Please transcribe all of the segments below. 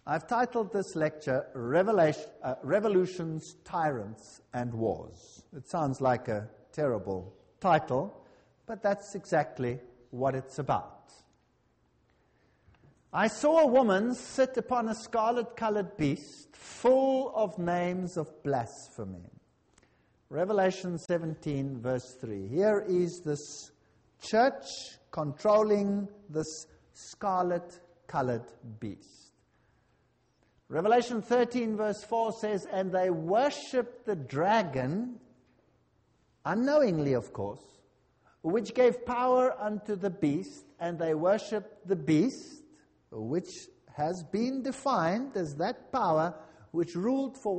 I've titled this lecture, Revolutions, Tyrants and Wars. It sounds like a terrible title, but that's exactly what it's about. I saw a woman sit upon a scarlet-colored beast full of names of blasphemy. Revelation 17, verse 3. Here is this church controlling this scarlet-colored beast. Revelation 13, verse 4 says, and they worshipped the dragon, unknowingly, of course, which gave power unto the beast, and they worshipped the beast, which has been defined as that power which ruled for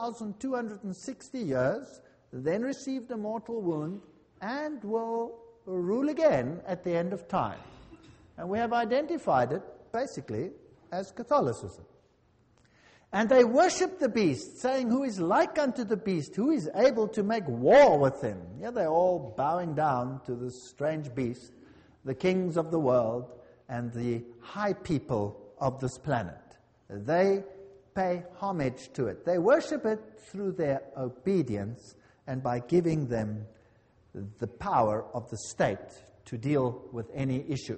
1,260 years, then received a mortal wound, and will rule again at the end of time. And we have identified it, basically, as Catholicism. And they worshipped the beast, saying, who is like unto the beast? Who is able to make war with him? Yeah, they're all bowing down to this strange beast, the kings of the world and the high people of this planet. They pay homage to it. They worship it through their obedience and by giving them the power of the state to deal with any issue.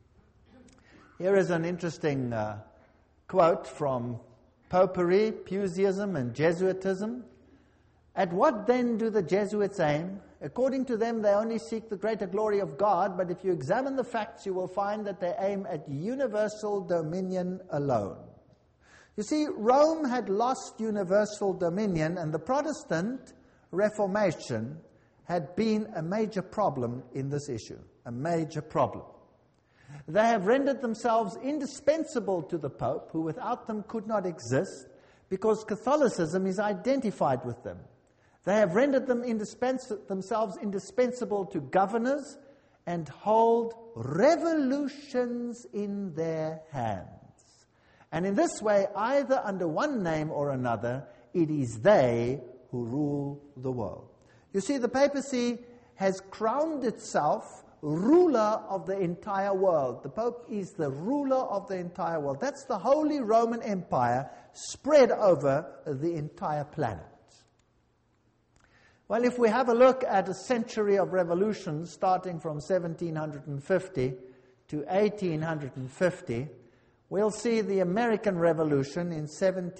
Here is an interesting quote from Popery, Puseyism, and Jesuitism. At what then do the Jesuits aim? According to them, they only seek the greater glory of God, but if you examine the facts, you will find that they aim at universal dominion alone. You see, Rome had lost universal dominion, and the Protestant Reformation had been a major problem in this issue, a major problem. They have rendered themselves indispensable to the Pope, who without them could not exist, because Catholicism is identified with them. They have rendered themselves indispensable to governors and hold revolutions in their hands. And in this way, either under one name or another, it is they who rule the world. You see, the papacy has crowned itself ruler of the entire world. The Pope is the ruler of the entire world. That's the Holy Roman Empire spread over the entire planet. Well, if we have a look at a century of revolutions starting from 1750 to 1850, we'll see the American Revolution in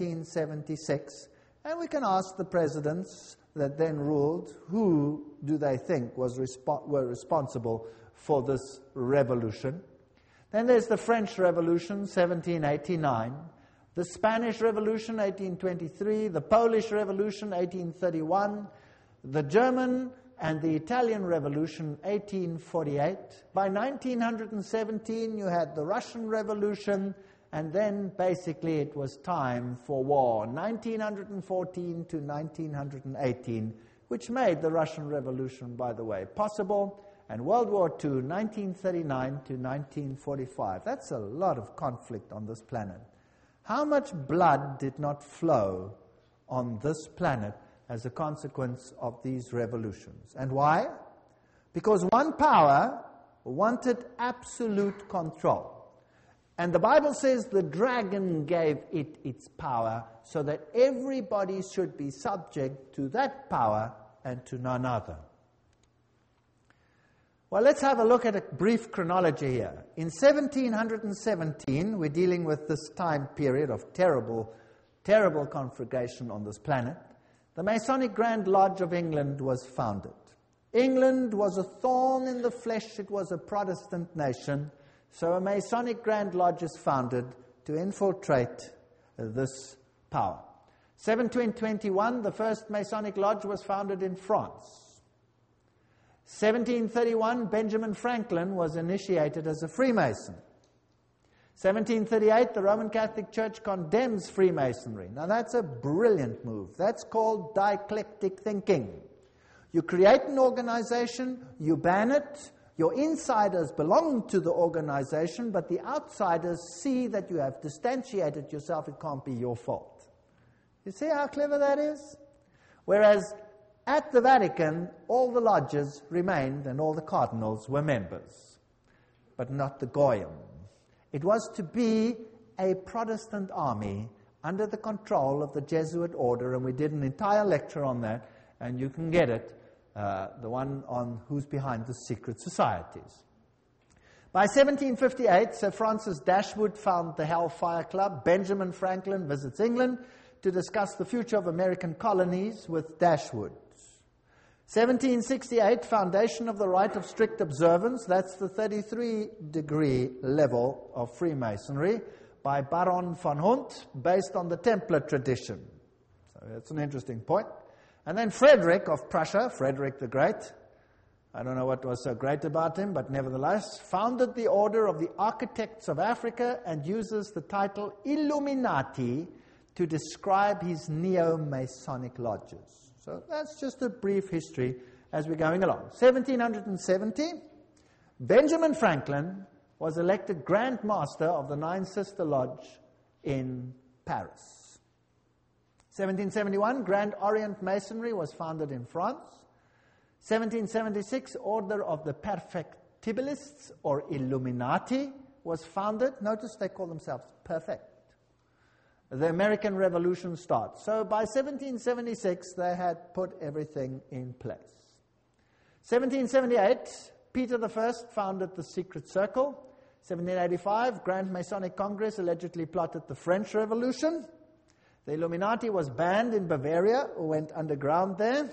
1776, and we can ask the presidents that then ruled, who do they think were responsible for this revolution? Then there's the French Revolution, 1789, the Spanish Revolution, 1823, the Polish Revolution, 1831, the German and the Italian Revolution, 1848. By 1917, you had the Russian Revolution, and then basically it was time for war, 1914 to 1918, which made the Russian Revolution, by the way, possible, and World War II, 1939 to 1945. That's a lot of conflict on this planet. How much blood did not flow on this planet as a consequence of these revolutions? And why? Because one power wanted absolute control. And the Bible says the dragon gave it its power so that everybody should be subject to that power and to none other. Well, let's have a look at a brief chronology here. In 1717, we're dealing with this time period of terrible, terrible conflagration on this planet. The Masonic Grand Lodge of England was founded. England was a thorn in the flesh. It was a Protestant nation. So a Masonic Grand Lodge is founded to infiltrate this power. 1721, the first Masonic Lodge was founded in France. 1731, Benjamin Franklin was initiated as a Freemason. 1738, the Roman Catholic Church condemns Freemasonry. Now that's a brilliant move. That's called dialectic thinking. You create an organization, you ban it, your insiders belong to the organization, but the outsiders see that you have distantiated yourself. It can't be your fault. You see how clever that is? Whereas at the Vatican, all the lodges remained and all the cardinals were members, but not the Goyim. It was to be a Protestant army under the control of the Jesuit order, and we did an entire lecture on that, and you can get it, the one on who's behind the secret societies. By 1758, Sir Francis Dashwood founded the Hellfire Club. Benjamin Franklin visits England to discuss the future of American colonies with Dashwood. 1768, foundation of the rite of strict observance. That's the 33-degree level of Freemasonry by Baron von Hunt, based on the Templar tradition. So that's an interesting point. And then Frederick of Prussia, Frederick the Great, I don't know what was so great about him, but nevertheless, founded the Order of the Architects of Africa and uses the title Illuminati to describe his neo-Masonic lodges. So that's just a brief history as we're going along. 1770, Benjamin Franklin was elected Grand Master of the Nine Sister Lodge in Paris. 1771, Grand Orient Masonry was founded in France. 1776, Order of the Perfectibilists, or Illuminati, was founded. Notice they call themselves perfect. The American Revolution starts. So by 1776, they had put everything in place. 1778, Peter I founded the Secret Circle. 1785, Grand Masonic Congress allegedly plotted the French Revolution. The Illuminati was banned in Bavaria, or went underground there.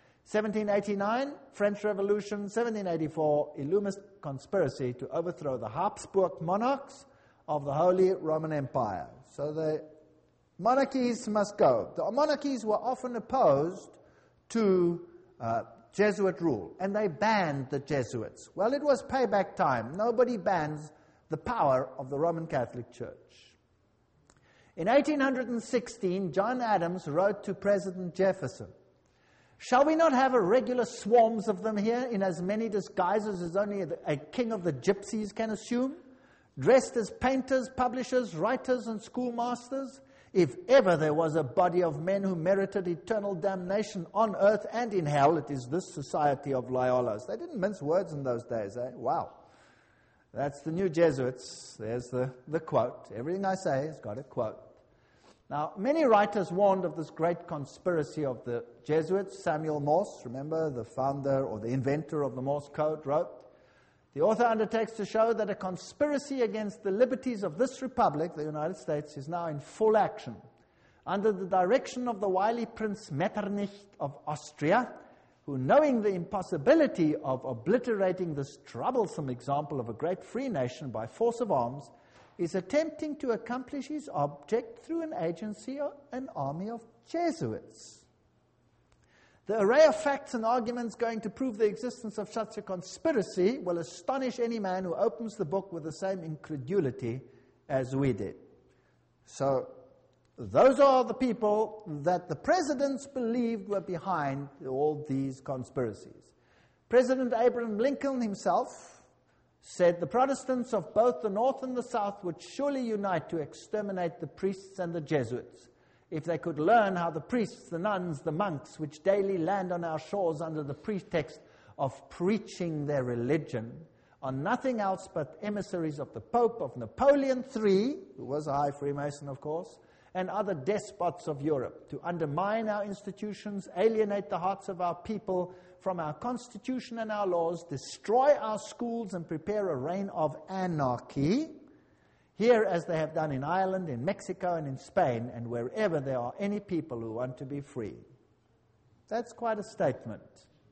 1789, French Revolution. 1784, Illumist conspiracy to overthrow the Habsburg monarchs of the Holy Roman Empire. So the monarchies must go. The monarchies were often opposed to Jesuit rule, and they banned the Jesuits. Well, it was payback time. Nobody bans the power of the Roman Catholic Church. In 1816, John Adams wrote to President Jefferson, "Shall we not have a regular swarms of them here in as many disguises as only a king of the gypsies can assume, dressed as painters, publishers, writers, and schoolmasters? If ever there was a body of men who merited eternal damnation on earth and in hell, it is this society of Loyolas." They didn't mince words in those days, eh? Wow. That's the new Jesuits. There's the quote. Everything I say has got a quote. Now, many writers warned of this great conspiracy of the Jesuits. Samuel Morse, remember, the founder or the inventor of the Morse code, wrote, "The author undertakes to show that a conspiracy against the liberties of this republic, the United States, is now in full action. Under the direction of the wily Prince Metternich of Austria, who, knowing the impossibility of obliterating this troublesome example of a great free nation by force of arms, is attempting to accomplish his object through an agency or an army of Jesuits. The array of facts and arguments going to prove the existence of such a conspiracy will astonish any man who opens the book with the same incredulity as we did." So, those are the people that the presidents believed were behind all these conspiracies. President Abraham Lincoln himself said the Protestants of both the North and the South would surely unite to exterminate the priests and the Jesuits, if they could learn how the priests, the nuns, the monks, which daily land on our shores under the pretext of preaching their religion, are nothing else but emissaries of the Pope, of Napoleon III, who was a high Freemason, of course, and other despots of Europe, to undermine our institutions, alienate the hearts of our people from our constitution and our laws, destroy our schools, and prepare a reign of anarchy, here as they have done in Ireland, in Mexico, and in Spain, and wherever there are any people who want to be free." That's quite a statement.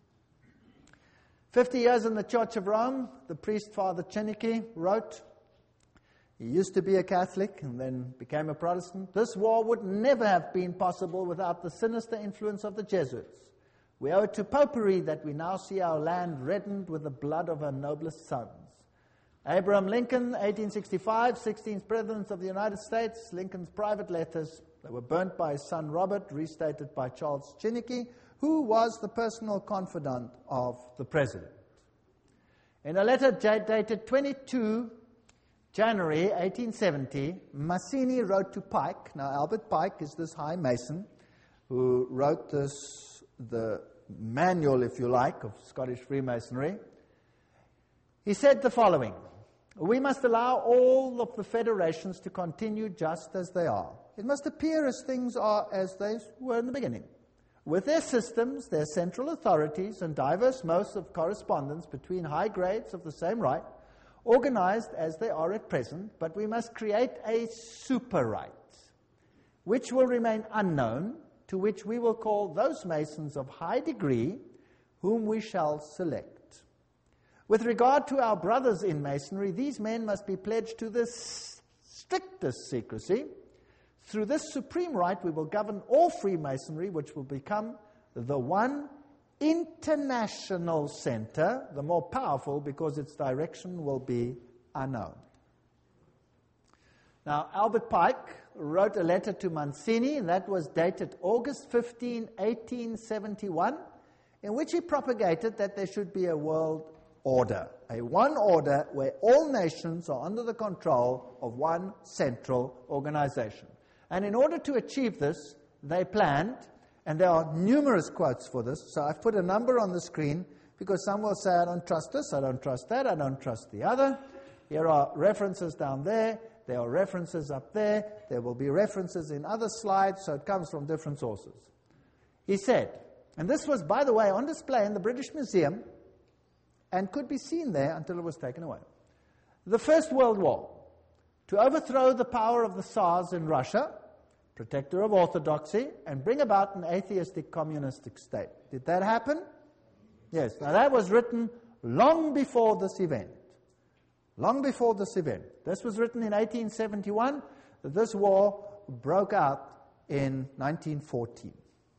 50 years in the Church of Rome, the priest Father Cheniki wrote, he used to be a Catholic and then became a Protestant. "This war would never have been possible without the sinister influence of the Jesuits. We owe it to popery that we now see our land reddened with the blood of our noblest sons." Abraham Lincoln, 1865, 16th President of the United States. Lincoln's private letters, they were burnt by his son Robert, restated by Charles Chinnicky, who was the personal confidant of the President. In a letter dated 22 January 1870, Mazzini wrote to Pike. Now, Albert Pike is this high Mason who wrote the manual, if you like, of Scottish Freemasonry. He said the following: We must allow all of the federations to continue just as they are. It must appear as things are as they were in the beginning, with their systems, their central authorities, and diverse modes of correspondence between high grades of the same right, organized as they are at present, but we must create a super right, which will remain unknown, to which we will call those Masons of high degree, whom we shall select. With regard to our brothers in Masonry, these men must be pledged to the strictest secrecy. Through this supreme right, we will govern all Freemasonry, which will become the one international center, the more powerful because its direction will be unknown. Now, Albert Pike wrote a letter to Mancini, and that was dated August 15, 1871, in which he propagated that there should be a world order, a one order where all nations are under the control of one central organization. And in order to achieve this, they planned, and there are numerous quotes for this, so I've put a number on the screen because some will say, I don't trust this, I don't trust that, I don't trust the other. Here are references down there, there are references up there, there will be references in other slides, so it comes from different sources. He said, and this was, by the way, on display in the British Museum, and could be seen there until it was taken away. The First World War, to overthrow the power of the Tsars in Russia, protector of orthodoxy, and bring about an atheistic communistic state. Did that happen? Yes. Now that was written long before this event. Long before this event. This was written in 1871. This war broke out in 1914.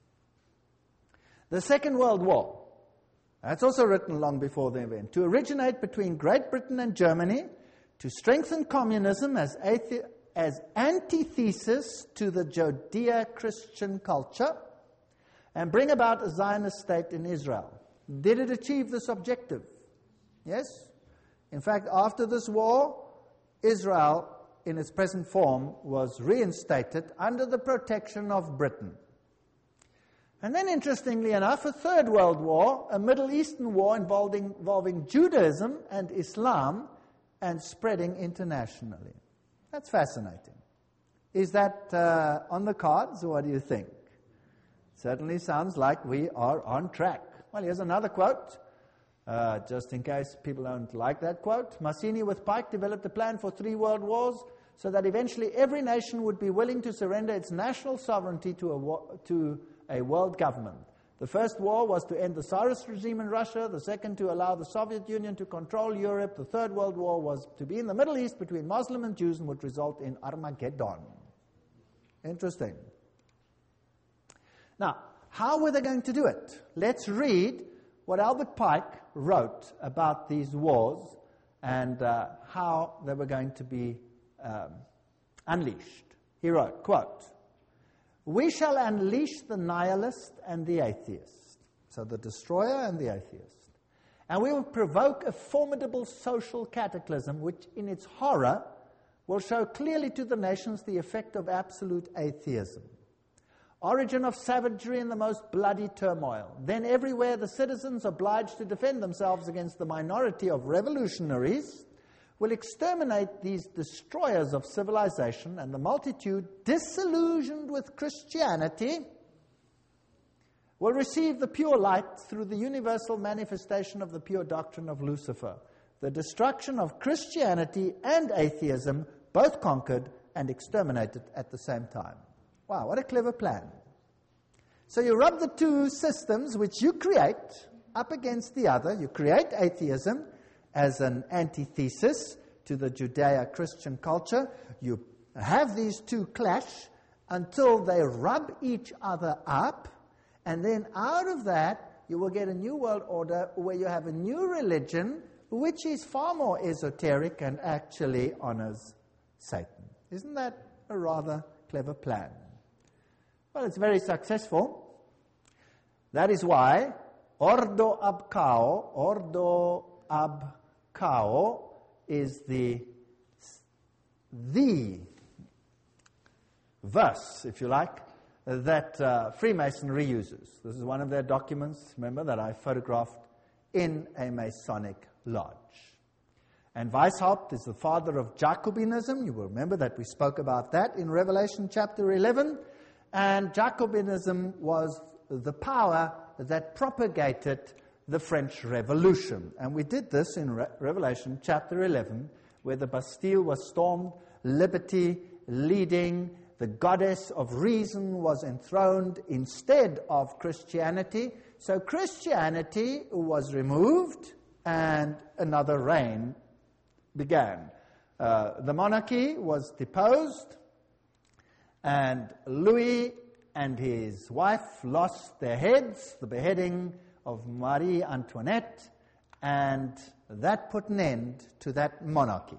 The Second World War. That's also written long before the event. To originate between Great Britain and Germany, to strengthen communism as antithesis to the Judeo-Christian culture, and bring about a Zionist state in Israel. Did it achieve this objective? Yes. In fact, after this war, Israel, in its present form, was reinstated under the protection of Britain. And then, interestingly enough, a Third World War, a Middle Eastern war involving Judaism and Islam and spreading internationally. That's fascinating. Is that on the cards, or what do you think? Certainly sounds like we are on track. Well, here's another quote, just in case people don't like that quote. Mazzini with Pike developed a plan for 3 world wars so that eventually every nation would be willing to surrender its national sovereignty to a world government. The first war was to end the Tsarist regime in Russia, the second to allow the Soviet Union to control Europe, the Third World War was to be in the Middle East between Muslim and Jews and would result in Armageddon. Interesting. Now, how were they going to do it? Let's read what Albert Pike wrote about these wars and how they were going to be unleashed. He wrote, quote, "We shall unleash the nihilist and the atheist," so the destroyer and the atheist, "and we will provoke a formidable social cataclysm which in its horror will show clearly to the nations the effect of absolute atheism. Origin of savagery and the most bloody turmoil. Then everywhere the citizens obliged to defend themselves against the minority of revolutionaries will exterminate these destroyers of civilization, and the multitude, disillusioned with Christianity, will receive the pure light through the universal manifestation of the pure doctrine of Lucifer. The destruction of Christianity and atheism, both conquered and exterminated at the same time." Wow, what a clever plan. So you rub the two systems which you create up against the other. You create atheism as an antithesis to the Judeo-Christian culture. You have these two clash until they rub each other up, and then out of that you will get a new world order where you have a new religion which is far more esoteric and actually honors Satan. Isn't that a rather clever plan? Well, it's very successful. That is why Ordo ab Chao is the verse, if you like, that Freemasonry uses. This is one of their documents, remember, that I photographed in a Masonic lodge. And Weishaupt is the father of Jacobinism. You will remember that we spoke about that in Revelation chapter 11. And Jacobinism was the power that propagated the French Revolution. And we did this in Revelation chapter 11, where the Bastille was stormed, liberty leading, the goddess of reason was enthroned instead of Christianity. So Christianity was removed and another reign began. The monarchy was deposed, and Louis and his wife lost their heads, the beheading of Marie Antoinette, and that put an end to that monarchy.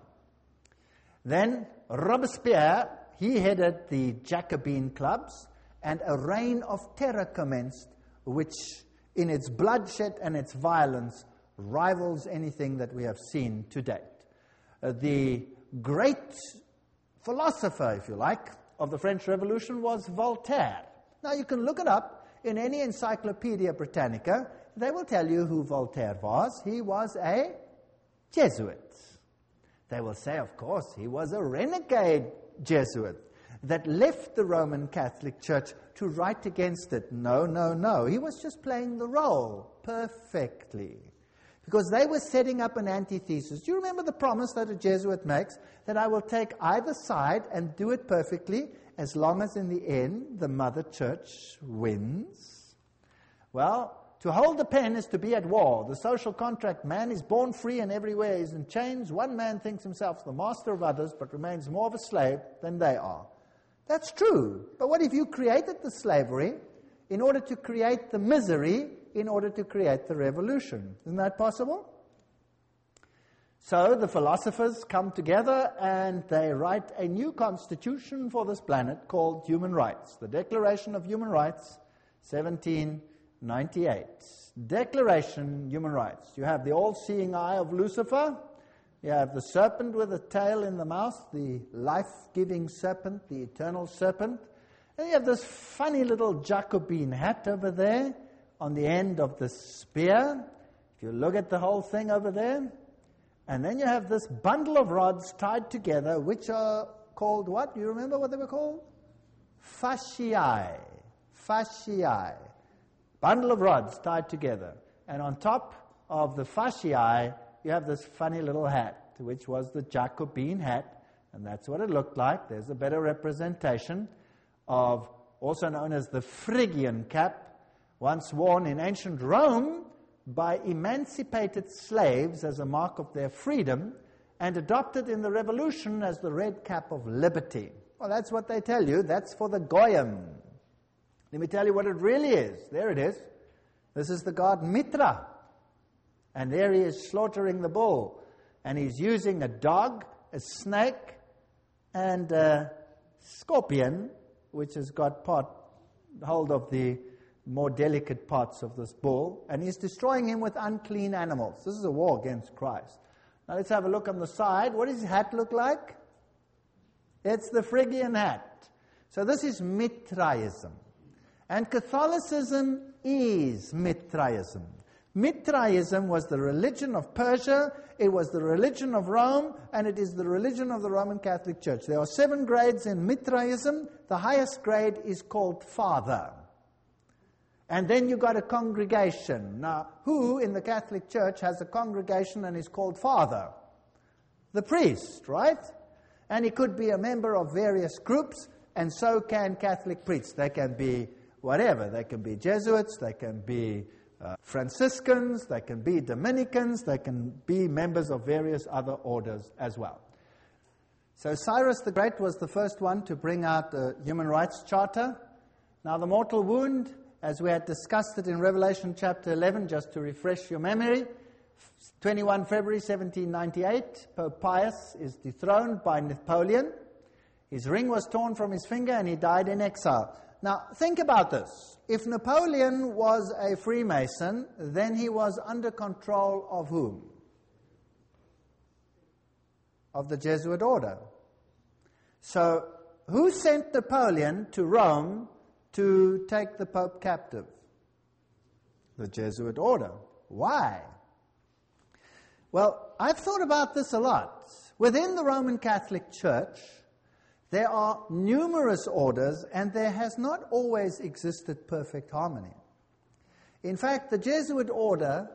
Then Robespierre, he headed the Jacobin clubs, and a reign of terror commenced, which in its bloodshed and its violence rivals anything that we have seen to date. The great philosopher, if you like, of the French Revolution was Voltaire. Now you can look it up in any Encyclopedia Britannica. They will tell you who Voltaire was. He was a Jesuit. They will say, of course, he was a renegade Jesuit that left the Roman Catholic Church to write against it. No, no, no. He was just playing the role perfectly. Because they were setting up an antithesis. Do you remember the promise that a Jesuit makes? That I will take either side and do it perfectly, as long as in the end the Mother Church wins? Well, to hold the pen is to be at war. The social contract, man is born free and everywhere is in chains. One man thinks himself the master of others, but remains more of a slave than they are. That's true. But what if you created the slavery in order to create the misery, in order to create the revolution? Isn't that possible? So the philosophers come together and they write a new constitution for this planet called Human Rights. The Declaration of Human Rights, 1798. Declaration, Human Rights. You have the all-seeing eye of Lucifer. You have the serpent with a tail in the mouth, the life-giving serpent, the eternal serpent. And you have this funny little Jacobin hat over there on the end of the spear. If you look at the whole thing over there. And then you have this bundle of rods tied together, which are called what? Do you remember what they were called? Fasciae. Fasciae. Bundle of rods tied together. And on top of the fasciae, you have this funny little hat, which was the Jacobin hat. And that's what it looked like. There's a better representation of, also known as the Phrygian cap, once worn in ancient Rome by emancipated slaves as a mark of their freedom, and adopted in the Revolution as the red cap of liberty. Well, that's what they tell you. That's for the Goyim. Let me tell you what it really is. There it is. This is the god Mitra. And there he is slaughtering the bull. And he's using a dog, a snake, and a scorpion, which has got hold of the more delicate parts of this bull, and he's destroying him with unclean animals. This is a war against Christ. Now let's have a look on the side. What does his hat look like? It's the Phrygian hat. So this is Mithraism. And Catholicism is Mithraism. Mithraism was the religion of Persia, it was the religion of Rome, and it is the religion of the Roman Catholic Church. There are 7 grades in Mithraism. The highest grade is called Father. And then you got a congregation. Now, who in the Catholic Church has a congregation and is called Father? The priest, right? And he could be a member of various groups, and so can Catholic priests. They can be whatever. They can be Jesuits, they can be Franciscans, they can be Dominicans, they can be members of various other orders as well. So Cyrus the Great was the first one to bring out a human rights charter. Now the mortal wound, as we had discussed it in Revelation chapter 11, just to refresh your memory, 21 February 1798, Pope Pius is dethroned by Napoleon. His ring was torn from his finger and he died in exile. Now, think about this. If Napoleon was a Freemason, then he was under control of whom? Of the Jesuit order. So, who sent Napoleon to Rome to take the Pope captive? The Jesuit order. Why? Well, I've thought about this a lot. Within the Roman Catholic Church, there are numerous orders, and there has not always existed perfect harmony. In fact, the Jesuit order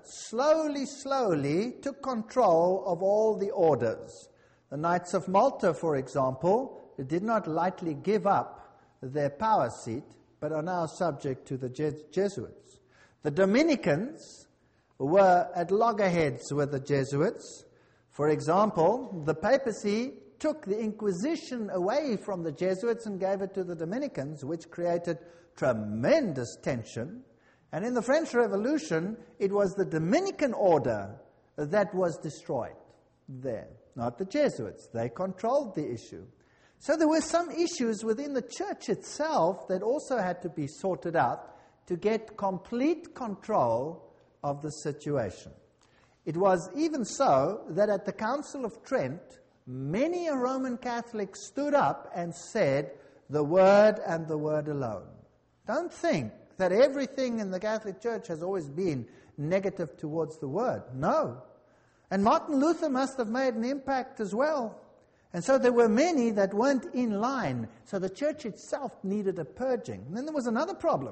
slowly took control of all the orders. The Knights of Malta, for example, did not lightly give up their power seat, but are now subject to the Jesuits. The Dominicans were at loggerheads with the Jesuits. For example, the papacy took the Inquisition away from the Jesuits and gave it to the Dominicans, which created tremendous tension. And in the French Revolution, it was the Dominican order that was destroyed there, not the Jesuits. They controlled the issue. So there were some issues within the church itself that also had to be sorted out to get complete control of the situation. It was even so that at the Council of Trent, many a Roman Catholic stood up and said, the Word and the Word alone. Don't think that everything in the Catholic Church has always been negative towards the Word. No. And Martin Luther must have made an impact as well. And so there were many that weren't in line. So the church itself needed a purging. And then there was another problem.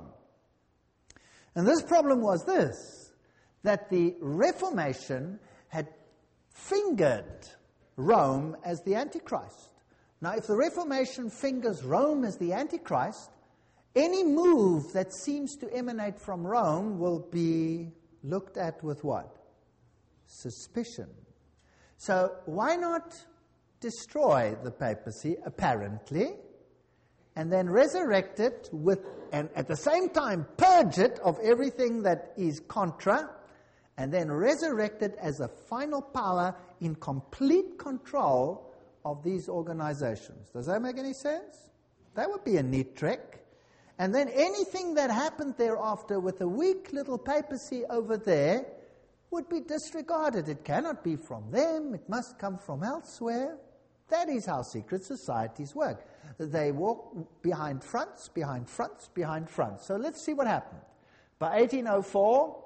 And this problem was this, that the Reformation had fingered Rome as the Antichrist. Now, if the Reformation fingers Rome as the Antichrist, any move that seems to emanate from Rome will be looked at with what? Suspicion. So why not destroy the papacy, apparently, and then resurrect it and at the same time purge it of everything that is contra, and then resurrect it as a final power in complete control of these organizations. Does that make any sense? That would be a neat trick. And then anything that happened thereafter with a weak little papacy over there would be disregarded. It cannot be from them. It must come from elsewhere. That is how secret societies work. They walk behind fronts, behind fronts, behind fronts. So let's see what happened. By 1804,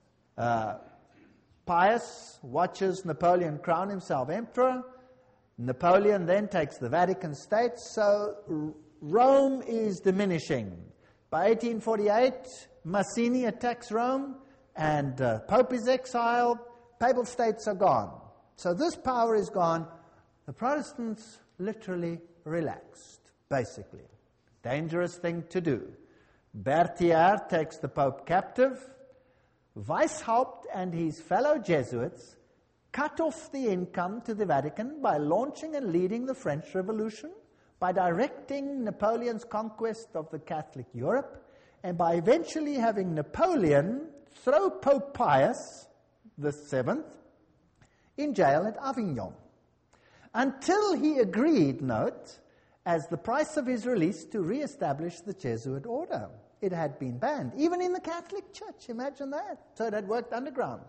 Pius watches Napoleon crown himself emperor. Napoleon then takes the Vatican States. So Rome is diminishing. By 1848, Mazzini attacks Rome, and Pope is exiled. Papal states are gone. So this power is gone. The Protestants literally relaxed, basically. Dangerous thing to do. Berthier takes the Pope captive. Weishaupt and his fellow Jesuits cut off the income to the Vatican by launching and leading the French Revolution, by directing Napoleon's conquest of the Catholic Europe, and by eventually having Napoleon throw Pope Pius VII in jail at Avignon, until he agreed, note, as the price of his release, to re-establish the Jesuit order. It had been banned, even in the Catholic Church, imagine that. So it had worked underground.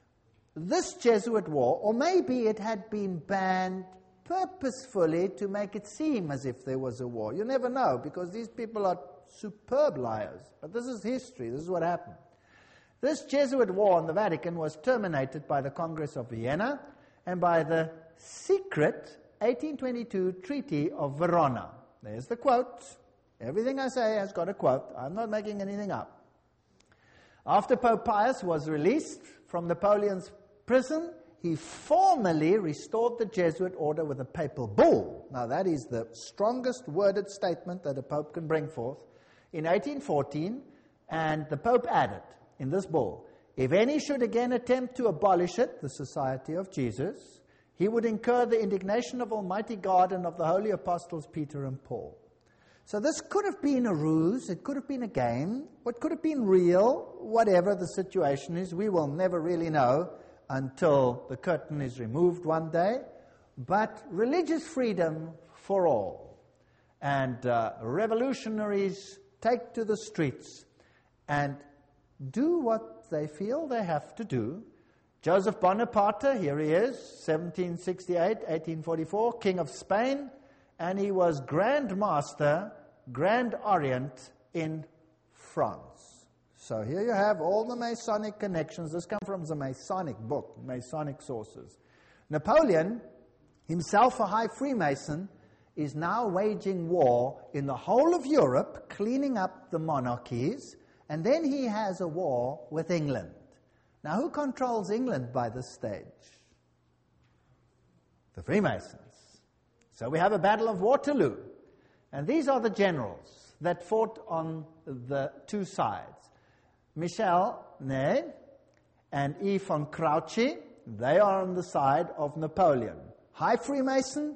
This Jesuit war, or maybe it had been banned purposefully to make it seem as if there was a war. You never know, because these people are superb liars. But this is history. This is what happened. This Jesuit war in the Vatican was terminated by the Congress of Vienna and by the secret 1822 Treaty of Verona. There's the quote. Everything I say has got a quote. I'm not making anything up. After Pope Pius was released from Napoleon's prison, he formally restored the Jesuit order with a papal bull. Now that is the strongest worded statement that a pope can bring forth. In 1814, and the Pope added in this bull, if any should again attempt to abolish it, the Society of Jesus, he would incur the indignation of Almighty God and of the holy apostles Peter and Paul. So this could have been a ruse, it could have been a game, what could have been real, whatever the situation is, we will never really know until the curtain is removed one day. But religious freedom for all. And revolutionaries take to the streets and do what they feel they have to do. Joseph Bonaparte, here he is, 1768, 1844, King of Spain, and he was Grand Master, Grand Orient in France. So here you have all the Masonic connections. This comes from the Masonic book, Masonic sources. Napoleon, himself a high Freemason, is now waging war in the whole of Europe, cleaning up the monarchies, and then he has a war with England. Now, who controls England by this stage? The Freemasons. So we have a Battle of Waterloo, and these are the generals that fought on the two sides. Michel Ney and E. von Grouchy, they are on the side of Napoleon. High Freemason,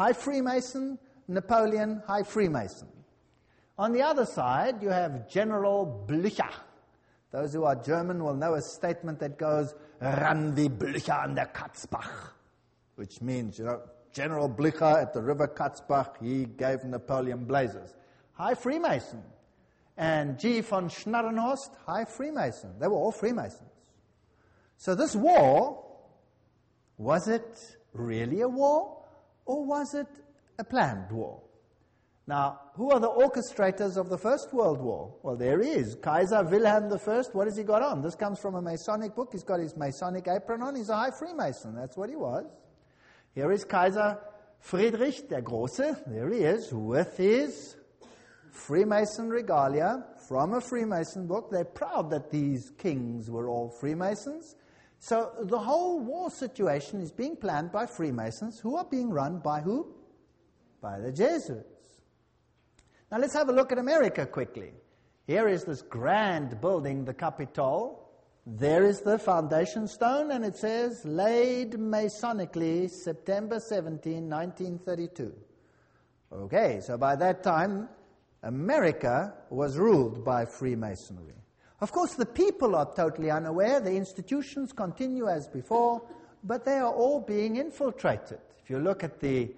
Napoleon, High Freemason. On the other side, you have General Blücher. Those who are German will know a statement that goes, "Ran wie Blücher an der Katzbach," which means, General Blücher at the river Katzbach, he gave Napoleon blazes. High Freemason. And G. von Schnarrenhorst, High Freemason. They were all Freemasons. So this war, was it really a war, or was it a planned war? Now, who are the orchestrators of the First World War? Well, there he is, Kaiser Wilhelm I. What has he got on? This comes from a Masonic book. He's got his Masonic apron on. He's a high Freemason. That's what he was. Here is Kaiser Friedrich der Große. There he is, with his Freemason regalia from a Freemason book. They're proud that these kings were all Freemasons. So the whole war situation is being planned by Freemasons, who are being run by who? By the Jesuits. Now let's have a look at America quickly. Here is this grand building, the Capitol. There is the foundation stone, and it says, laid Masonically, September 17, 1932. Okay, so by that time, America was ruled by Freemasonry. Of course, the people are totally unaware. The institutions continue as before, but they are all being infiltrated. If you look at the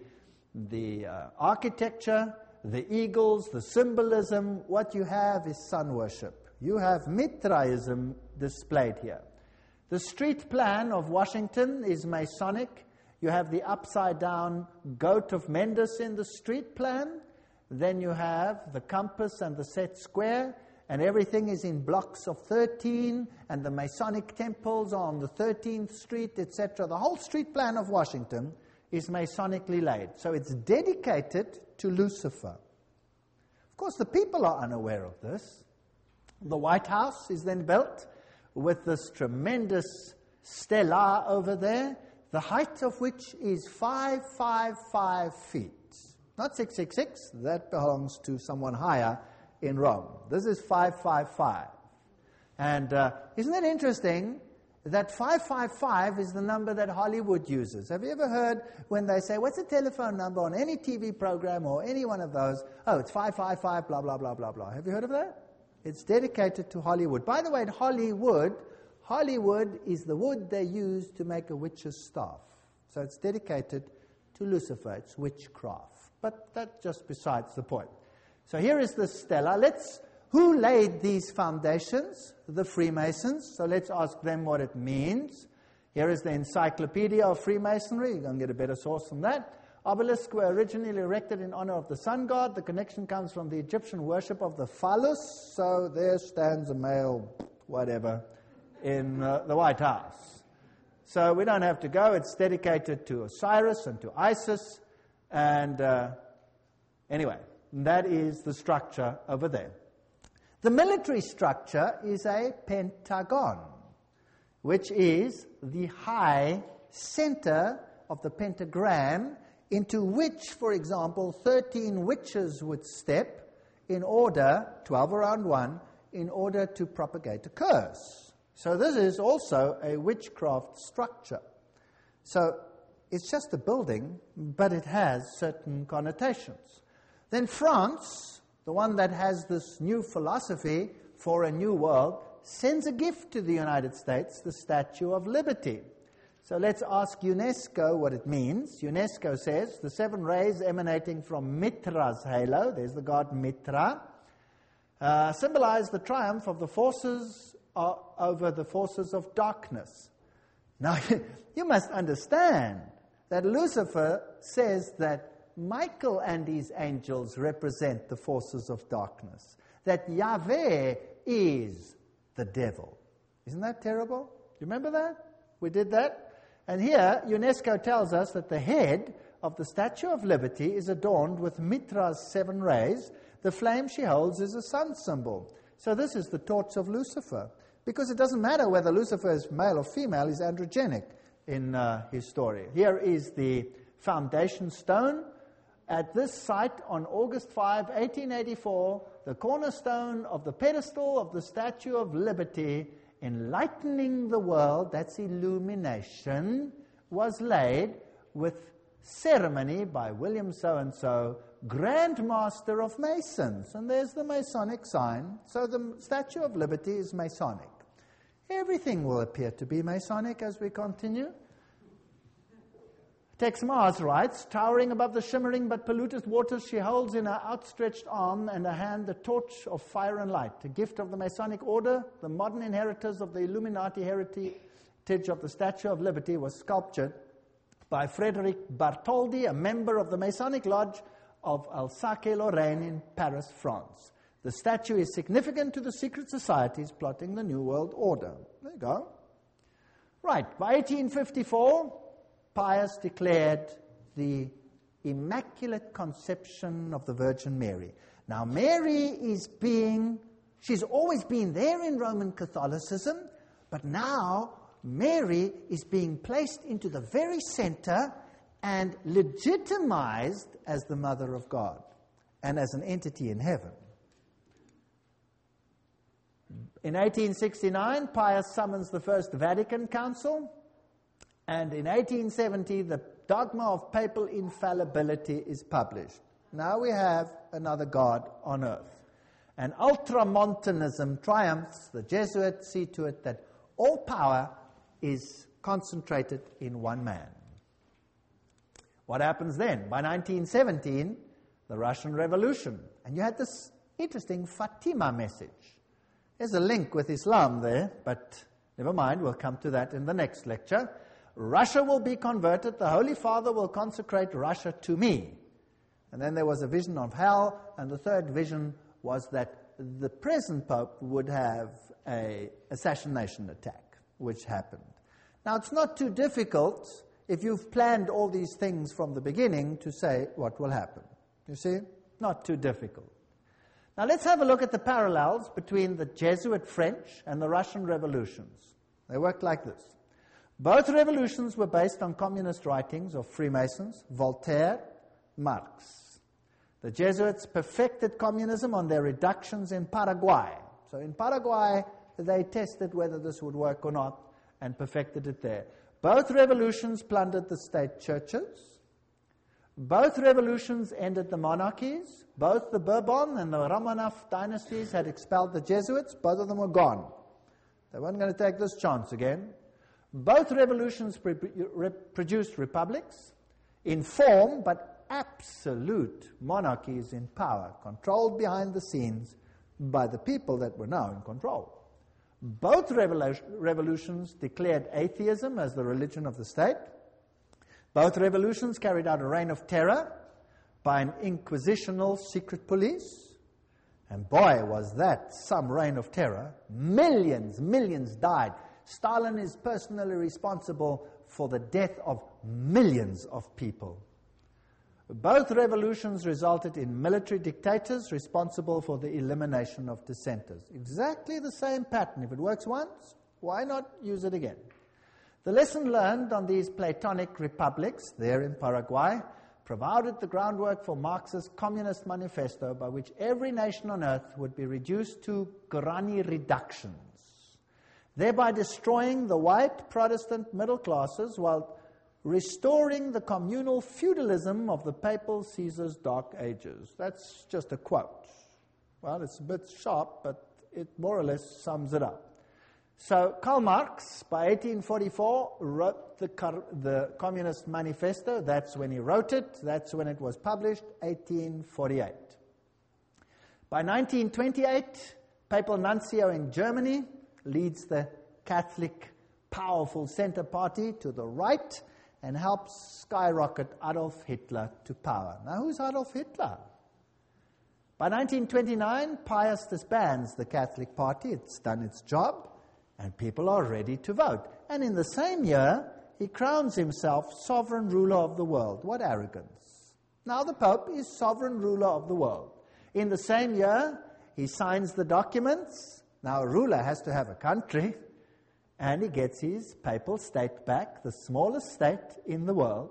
architecture, the eagles, the symbolism, what you have is sun worship. You have Mitraism displayed here. The street plan of Washington is Masonic. You have the upside-down goat of Mendes in the street plan. Then you have the compass and the set square, and everything is in blocks of 13, and the Masonic temples are on the 13th Street, etc. The whole street plan of Washington is Masonically laid. So it's dedicated to Lucifer. Of course, the people are unaware of this. The White House is then built with this tremendous stela over there, the height of which is 555 feet. Not 666, that belongs to someone higher in Rome. This is 555. And isn't it interesting that 555 is the number that Hollywood uses? Have you ever heard when they say, what's the telephone number on any TV program or any one of those? Oh, it's 555, blah, blah, blah, blah, blah. Have you heard of that? It's dedicated to Hollywood. By the way, Hollywood is the wood they use to make a witch's staff. So it's dedicated to Lucifer. It's witchcraft. But that's just besides the point. So here is the stela. Who laid these foundations? The Freemasons. So let's ask them what it means. Here is the Encyclopedia of Freemasonry. You're going to get a better source from that. Obelisks were originally erected in honor of the sun god. The connection comes from the Egyptian worship of the phallus. So there stands a male, whatever, in the White House. So we don't have to go. It's dedicated to Osiris and to Isis. And anyway, that is the structure over there. The military structure is a pentagon, which is the high center of the pentagram into which, for example, 13 witches would step in order, 12 around one, in order to propagate a curse. So this is also a witchcraft structure. So it's just a building, but it has certain connotations. Then France, the one that has this new philosophy for a new world, sends a gift to the United States, the Statue of Liberty. So let's ask UNESCO what it means. UNESCO says the 7 rays emanating from Mitra's halo, there's the god Mitra, symbolize the triumph of the forces over the forces of darkness. Now, you must understand that Lucifer says that Michael and his angels represent the forces of darkness, that Yahweh is the devil. Isn't that terrible? You remember that? We did that. And here, UNESCO tells us that the head of the Statue of Liberty is adorned with Mitra's 7 rays. The flame she holds is a sun symbol. So this is the torch of Lucifer. Because it doesn't matter whether Lucifer is male or female, he's androgenic in his story. Here is the foundation stone. At this site on August 5, 1884, the cornerstone of the pedestal of the Statue of Liberty, enlightening the world, that's illumination, was laid with ceremony by William so-and-so, Grand Master of Masons. And there's the Masonic sign. So the Statue of Liberty is Masonic. Everything will appear to be Masonic as we continue. Tex Mars writes, towering above the shimmering but polluted waters, she holds in her outstretched arm and her hand the torch of fire and light, a gift of the Masonic order. The modern inheritors of the Illuminati heritage of the Statue of Liberty was sculptured by Frederic Bartholdi, a member of the Masonic Lodge of Alsace-Lorraine in Paris, France. The statue is significant to the secret societies plotting the New World Order. There you go. Right, by 1854, Pius declared the Immaculate Conception of the Virgin Mary. Now, Mary she's always been there in Roman Catholicism, but now Mary is being placed into the very center and legitimized as the Mother of God and as an entity in heaven. In 1869, Pius summons the First Vatican Council, and in 1870, the Dogma of Papal Infallibility is published. Now we have another God on earth. And Ultramontanism triumphs. The Jesuits see to it that all power is concentrated in one man. What happens then? By 1917, the Russian Revolution. And you had this interesting Fatima message. There's a link with Islam there, but never mind, we'll come to that in the next lecture. Russia will be converted. The Holy Father will consecrate Russia to me. And then there was a vision of hell, and the third vision was that the present Pope would have an assassination attack, which happened. Now, it's not too difficult, if you've planned all these things from the beginning, to say what will happen. You see? Not too difficult. Now, let's have a look at the parallels between the Jesuit French and the Russian revolutions. They worked like this. Both revolutions were based on communist writings of Freemasons, Voltaire, Marx. The Jesuits perfected communism on their reductions in Paraguay. So in Paraguay, they tested whether this would work or not and perfected it there. Both revolutions plundered the state churches. Both revolutions ended the monarchies. Both the Bourbon and the Romanov dynasties had expelled the Jesuits. Both of them were gone. They weren't going to take this chance again. Both revolutions produced republics in form, but absolute monarchies in power, controlled behind the scenes by the people that were now in control. Both revolutions declared atheism as the religion of the state. Both revolutions carried out a reign of terror by an inquisitional secret police. And boy, was that some reign of terror. Millions died. Stalin is personally responsible for the death of millions of people. Both revolutions resulted in military dictators responsible for the elimination of dissenters. Exactly the same pattern. If it works once, why not use it again? The lesson learned on these Platonic republics, there in Paraguay, provided the groundwork for Marx's Communist Manifesto, by which every nation on earth would be reduced to granny reductions, thereby destroying the white Protestant middle classes while restoring the communal feudalism of the papal Caesar's dark ages. That's just a quote. Well, it's a bit sharp, but it more or less sums it up. So Karl Marx, by 1844, wrote the Communist Manifesto. That's when he wrote it. That's when it was published, 1848. By 1928, Papal Nuncio in Germany leads the Catholic powerful center party to the right and helps skyrocket Adolf Hitler to power. Now, who's Adolf Hitler? By 1929, Pius disbands the Catholic Party. It's done its job, and people are ready to vote. And in the same year, he crowns himself sovereign ruler of the world. What arrogance. Now the Pope is sovereign ruler of the world. In the same year, he signs the documents. Now a ruler has to have a country, and he gets his papal state back, the smallest state in the world.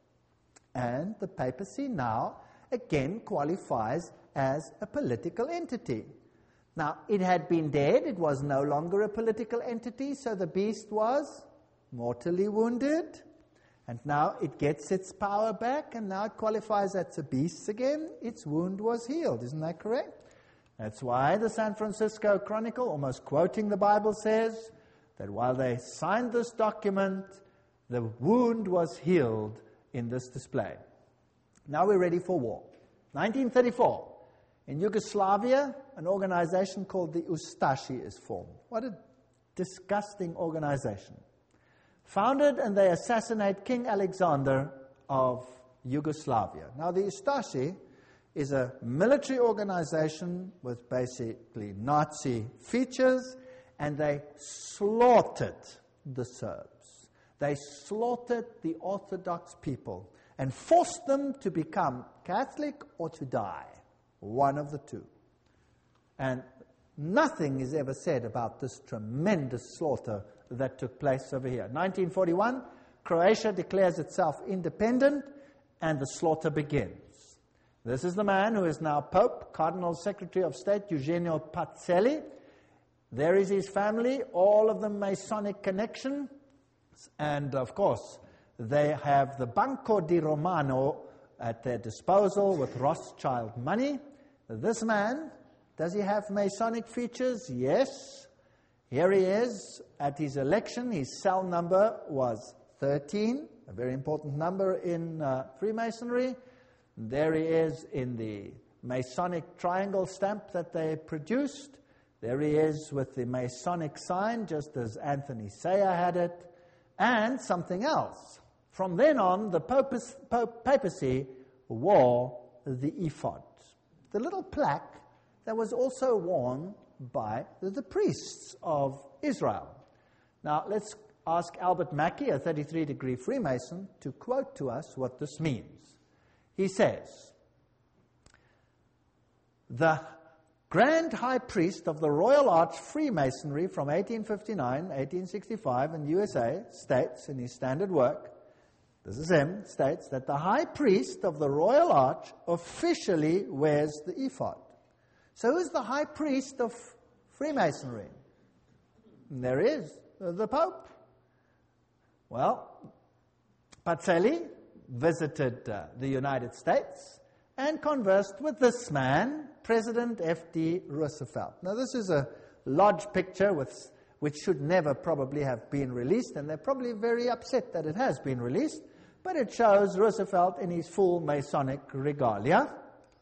And the papacy now again qualifies as a political entity. Now, it had been dead. It was no longer a political entity, so the beast was mortally wounded. And now it gets its power back, and now it qualifies as a beast again. Its wound was healed. Isn't that correct? That's why the San Francisco Chronicle, almost quoting the Bible, says that while they signed this document, the wound was healed in this display. Now we're ready for war. 1934, in Yugoslavia, an organization called the Ustashi is formed. What a disgusting organization. Founded, and they assassinate King Alexander of Yugoslavia. Now the Ustashi is a military organization with basically Nazi features, and they slaughtered the Serbs. They slaughtered the Orthodox people and forced them to become Catholic or to die, one of the two. And nothing is ever said about this tremendous slaughter that took place over here. 1941, Croatia declares itself independent, and the slaughter begins. This is the man who is now Pope, Cardinal Secretary of State, Eugenio Pacelli. There is his family, all of them Masonic connection, and of course, they have the Banco di Romano at their disposal with Rothschild money. This man, does he have Masonic features? Yes. Here he is at his election. His cell number was 13, a very important number in Freemasonry. There he is in the Masonic triangle stamp that they produced. There he is with the Masonic sign, just as Anthony Sayer had it, and something else. From then on, the papacy wore the ephod, the little plaque that was also worn by the priests of Israel. Now, let's ask Albert Mackey, a 33-degree Freemason, to quote to us what this means. He says, "The Grand High Priest of the Royal Arch Freemasonry from 1859, 1865 in USA states in his standard work," this is him, states that the High Priest of the Royal Arch officially wears the ephod. So who's the High Priest of Freemasonry? And there is the Pope. Well, Pacelli visited the United States and conversed with this man, President F.D. Roosevelt. Now, this is a large picture which should never probably have been released, and they're probably very upset that it has been released, but it shows Roosevelt in his full Masonic regalia.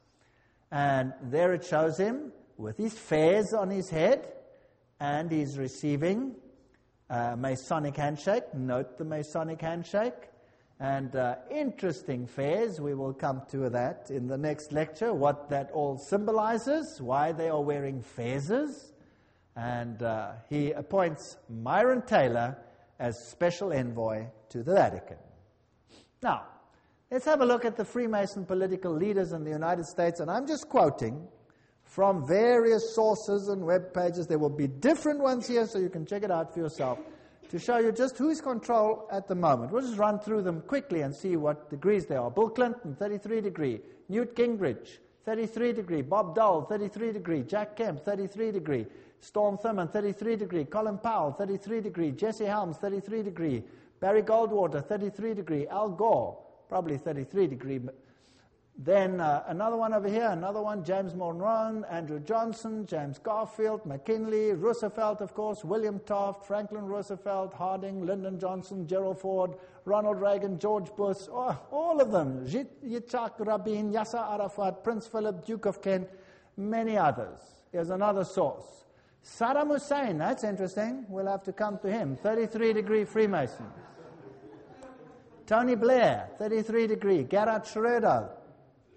And there it shows him with his fez on his head, and he's receiving a Masonic handshake. Note the Masonic handshake. And interesting fez. We will come to that in the next lecture, what that all symbolizes, why they are wearing fezes. And he appoints Myron Taylor as special envoy to the Vatican. Now, let's have a look at the Freemason political leaders in the United States, and I'm just quoting from various sources and web pages. There will be different ones here, so you can check it out for yourself, to show you just who's control at the moment. We'll just run through them quickly and see what degrees they are. Bill Clinton, 33 degree. Newt Gingrich, 33 degree. Bob Dole, 33 degree. Jack Kemp, 33 degree. Storm Thurmond, 33 degree. Colin Powell, 33 degree. Jesse Helms, 33 degree. Barry Goldwater, 33 degree. Al Gore, probably 33 degree. Then another one over here, another one, James Monroe, Andrew Johnson, James Garfield, McKinley, Roosevelt, of course, William Taft, Franklin Roosevelt, Harding, Lyndon Johnson, Gerald Ford, Ronald Reagan, George Bush, all of them, Yitzhak Rabin, Yasser Arafat, Prince Philip, Duke of Kent, many others. Here's another source. Saddam Hussein, that's interesting. We'll have to come to him, 33 degree Freemason. Tony Blair, 33 degree. Gerhard Schröder,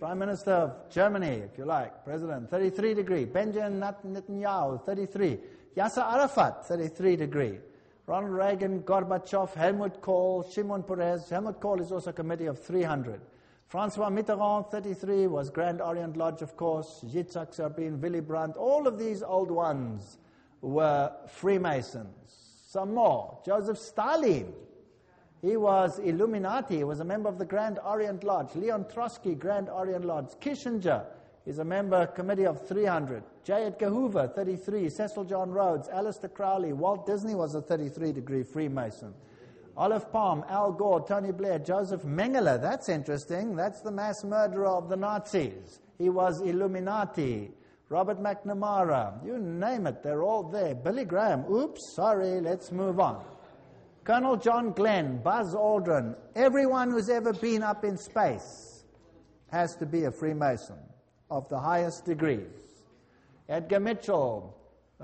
Prime Minister of Germany, if you like, President, 33 degree. Benjamin Netanyahu, 33. Yasser Arafat, 33 degree. Ronald Reagan, Gorbachev, Helmut Kohl, Shimon Peres. Helmut Kohl is also a committee of 300. Francois Mitterrand, 33, was Grand Orient Lodge, of course. Yitzhak Rabin, Willy Brandt. All of these old ones were Freemasons. Some more. Joseph Stalin. He was Illuminati. He was a member of the Grand Orient Lodge. Leon Trotsky, Grand Orient Lodge. Kissinger is a member committee of 300. J. Edgar Hoover, 33. Cecil John Rhodes. Aleister Crowley. Walt Disney was a 33-degree Freemason. Olive Palm, Al Gore, Tony Blair, Joseph Mengele. That's interesting. That's the mass murderer of the Nazis. He was Illuminati. Robert McNamara. You name it. They're all there. Billy Graham. Oops, sorry. Let's move on. Colonel John Glenn, Buzz Aldrin, everyone who's ever been up in space has to be a Freemason of the highest degrees. Edgar Mitchell,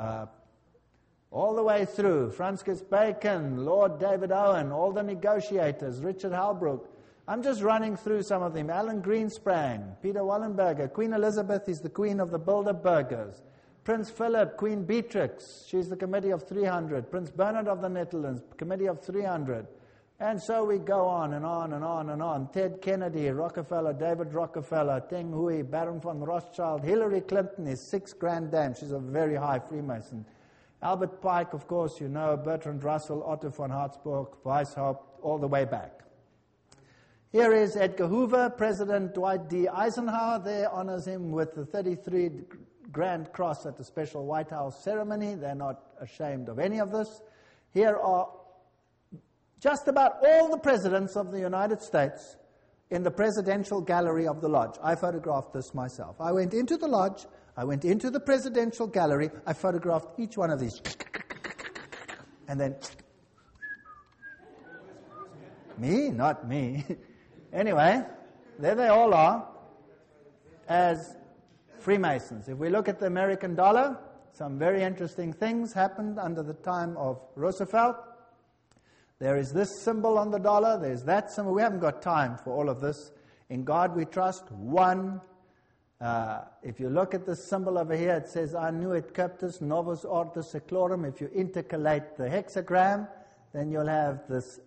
all the way through, Francis Bacon, Lord David Owen, all the negotiators, Richard Halbrook. I'm just running through some of them. Alan Greenspan, Peter Wallenberger, Queen Elizabeth is the queen of the Bilderbergers. Prince Philip, Queen Beatrix, she's the committee of 300. Prince Bernard of the Netherlands, committee of 300. And so we go on and on and on and on. Ted Kennedy, Rockefeller, David Rockefeller, Teng Hui, Baron von Rothschild. Hillary Clinton is 6 grand dame. She's a very high Freemason. Albert Pike, of course, you know, Bertrand Russell, Otto von Habsburg, Weishaupt, all the way back. Here is Edgar Hoover. President Dwight D. Eisenhower there honors him with the 33 Grand Cross at the special White House ceremony. They're not ashamed of any of this. Here are just about all the presidents of the United States in the presidential gallery of the lodge. I photographed this myself. I went into the lodge, I went into the presidential gallery, I photographed each one of these. And then, me? Not me. Anyway, there they all are as Freemasons. If we look at the American dollar, some very interesting things happened under the time of Roosevelt. There is this symbol on the dollar, there's that symbol. We haven't got time for all of this. In God we trust. One. If you look at the symbol over here, it says Annuit Captus Novus Ordo Seclorum. If you intercalate the hexagram, then you'll have this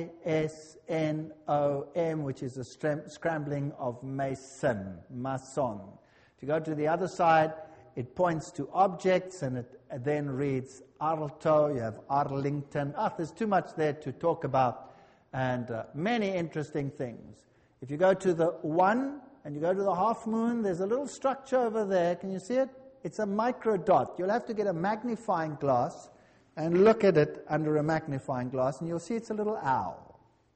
A-S-N-O-M, which is a scrambling of Mason. If you go to the other side, it points to objects, and it then reads Arlto. You have Arlington. There's too much there to talk about, and many interesting things. If you go to the 1 and you go to the half moon, there's a little structure over there. Can you see it? It's a micro dot. You'll have to get a magnifying glass and look at it under a magnifying glass, and you'll see it's a little owl.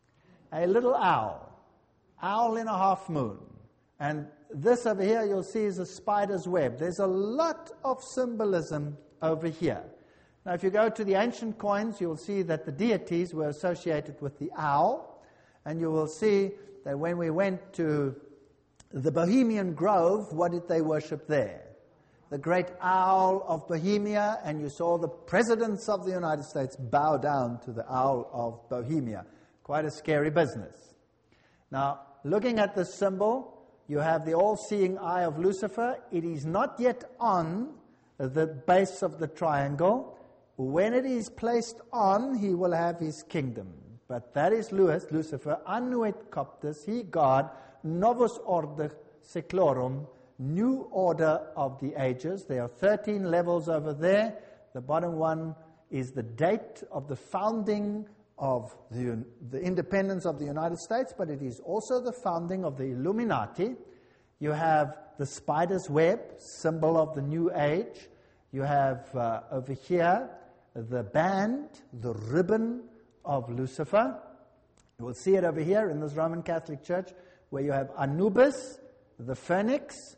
A little owl. Owl in a half moon. And this over here you'll see is a spider's web. There's a lot of symbolism over here. Now if you go to the ancient coins, you'll see that the deities were associated with the owl. And you will see that when we went to the Bohemian Grove, what did they worship there? The great owl of Bohemia, and you saw the presidents of the United States bow down to the owl of Bohemia. Quite a scary business. Now, looking at this symbol, you have the all-seeing eye of Lucifer. It is not yet on the base of the triangle. When it is placed on, he will have his kingdom. But that is Lucifer, Annuit Coptus, he God, Novus Ordo Seclorum, new order of the ages. There are 13 levels over there. The bottom one is the date of the founding of the independence of the United States, but it is also the founding of the Illuminati. You have the spider's web, symbol of the new age. You have over here the band, the ribbon of Lucifer. You will see it over here in this Roman Catholic Church, where you have Anubis, the phoenix,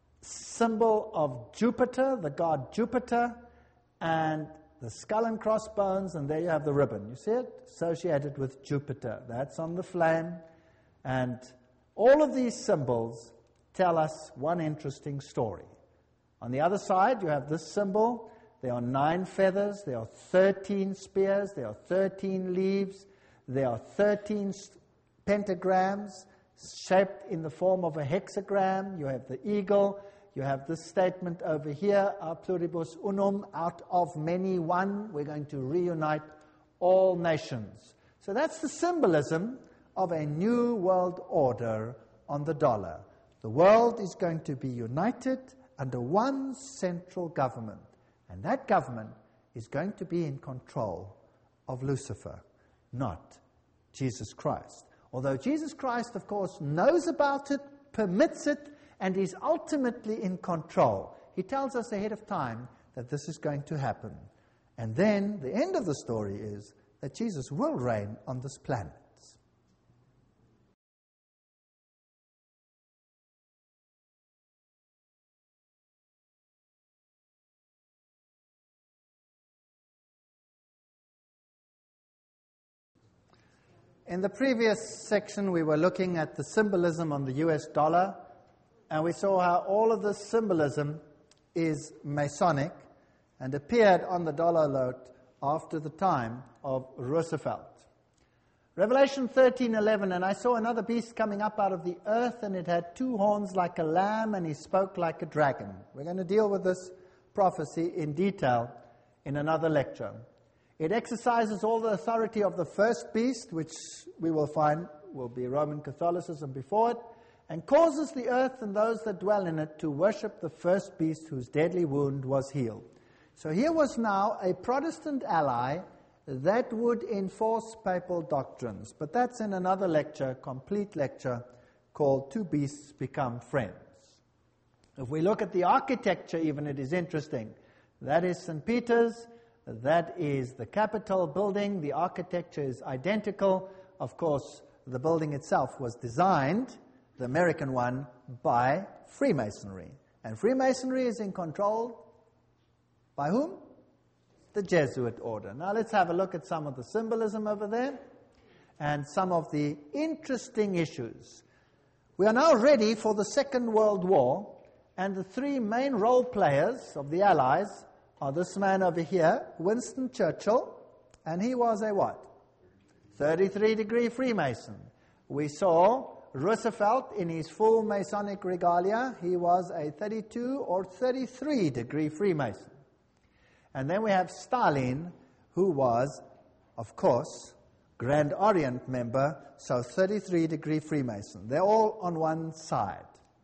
symbol of Jupiter, the god Jupiter, and the skull and crossbones, and there you have the ribbon. You see it? Associated with Jupiter. That's on the flame. And all of these symbols tell us one interesting story. On the other side, you have this symbol. There are 9 feathers. There are 13 spears. There are 13 leaves. There are 13 pentagrams. shaped in the form of a hexagram. You have the eagle. You have this statement over here, a pluribus unum, out of many one. We're going to reunite all nations. So that's the symbolism of a new world order on the dollar. The world is going to be united under one central government, and that government is going to be in control of Lucifer, not Jesus Christ. Although Jesus Christ, of course, knows about it, permits it, and is ultimately in control. He tells us ahead of time that this is going to happen. And then the end of the story is that Jesus will reign on this planet. In the previous section, we were looking at the symbolism on the US dollar, and we saw how all of this symbolism is Masonic and appeared on the dollar note after the time of Roosevelt. Revelation 13:11, and I saw another beast coming up out of the earth, and it had 2 horns like a lamb, and he spoke like a dragon. We're going to deal with this prophecy in detail in another lecture. It exercises all the authority of the first beast, which we will find will be Roman Catholicism before it, and causes the earth and those that dwell in it to worship the first beast whose deadly wound was healed. So here was now a Protestant ally that would enforce papal doctrines. But that's in another lecture, complete lecture, called Two Beasts Become Friends. If we look at the architecture even, it is interesting. That is St. Peter's. That is the Capitol building. The architecture is identical. Of course, the building itself was designed, the American one, by Freemasonry. And Freemasonry is in control by whom? The Jesuit order. Now let's have a look at some of the symbolism over there and some of the interesting issues. We are now ready for the Second World War, and the 3 main role players of the Allies are this man over here, Winston Churchill, and he was a what? 33-degree Freemason. We saw Roosevelt in his full Masonic regalia. He was a 32 or 33-degree Freemason. And then we have Stalin, who was, of course, Grand Orient member, so 33-degree Freemason. They're all on one side.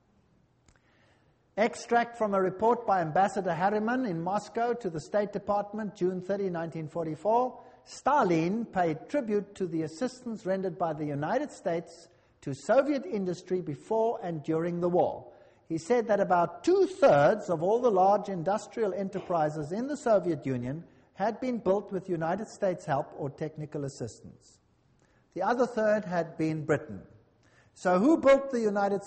Extract from a report by Ambassador Harriman in Moscow to the State Department, June 30, 1944. Stalin paid tribute to the assistance rendered by the United States to Soviet industry before and during the war. He said that about 2/3 of all the large industrial enterprises in the Soviet Union had been built with United States help or technical assistance. The other third had been Britain. So who built the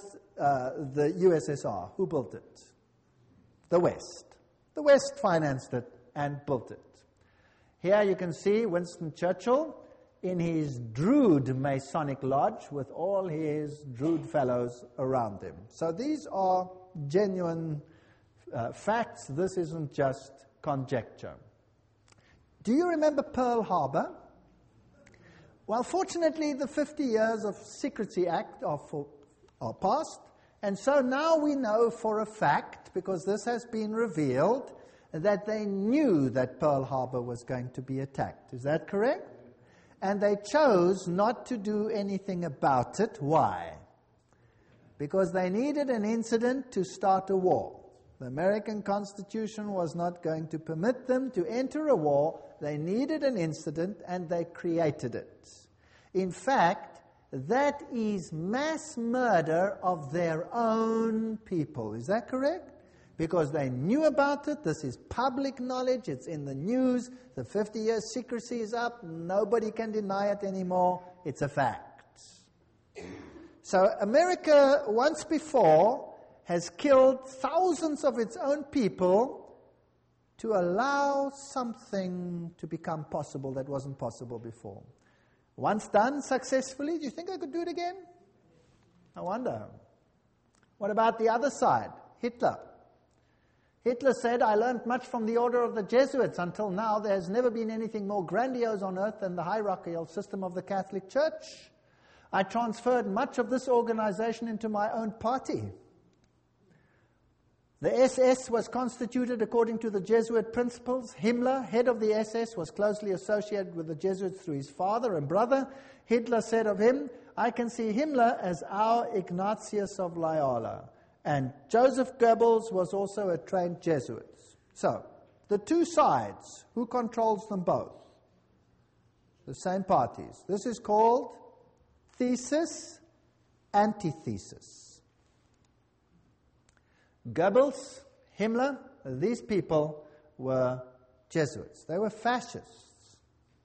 USSR? Who built it? The West. The West financed it and built it. Here you can see Winston Churchill in his Drood Masonic Lodge with all his Drood fellows around him. So these are genuine facts. This isn't just conjecture. Do you remember Pearl Harbor? Well, fortunately, the 50 years of Secrecy Act are past, and so now we know for a fact, because this has been revealed, that they knew that Pearl Harbor was going to be attacked. Is that correct? And they chose not to do anything about it. Why? Because they needed an incident to start a war. The American Constitution was not going to permit them to enter a war. They needed an incident, and they created it. In fact, that is mass murder of their own people. Is that correct? Because they knew about it. This is public knowledge. It's in the news. The 50 years secrecy is up. Nobody can deny it anymore. It's a fact. So America, once before, has killed thousands of its own people to allow something to become possible that wasn't possible before. Once done successfully, do you think I could do it again? I wonder. What about the other side? Hitler. Hitler said, I learned much from the order of the Jesuits. Until now, there has never been anything more grandiose on earth than the hierarchical system of the Catholic Church. I transferred much of this organization into my own party. The SS was constituted according to the Jesuit principles. Himmler, head of the SS, was closely associated with the Jesuits through his father and brother. Hitler said of him, I can see Himmler as our Ignatius of Loyola. And Joseph Goebbels was also a trained Jesuit. So, the two sides, who controls them both? The same parties. This is called thesis, antithesis. Goebbels, Himmler, these people were Jesuits. They were fascists.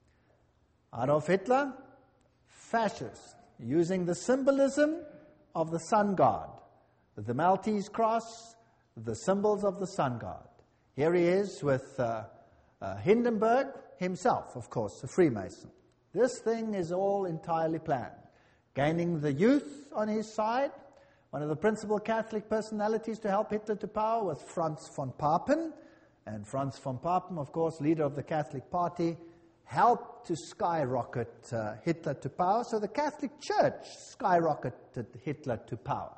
Adolf Hitler, fascist, using the symbolism of the sun god, the Maltese cross, the symbols of the sun god. Here he is with Hindenburg himself, of course, a Freemason. This thing is all entirely planned. Gaining the youth on his side. One of the principal Catholic personalities to help Hitler to power was Franz von Papen. And Franz von Papen, of course, leader of the Catholic Party, helped to skyrocket Hitler to power. So the Catholic Church skyrocketed Hitler to power.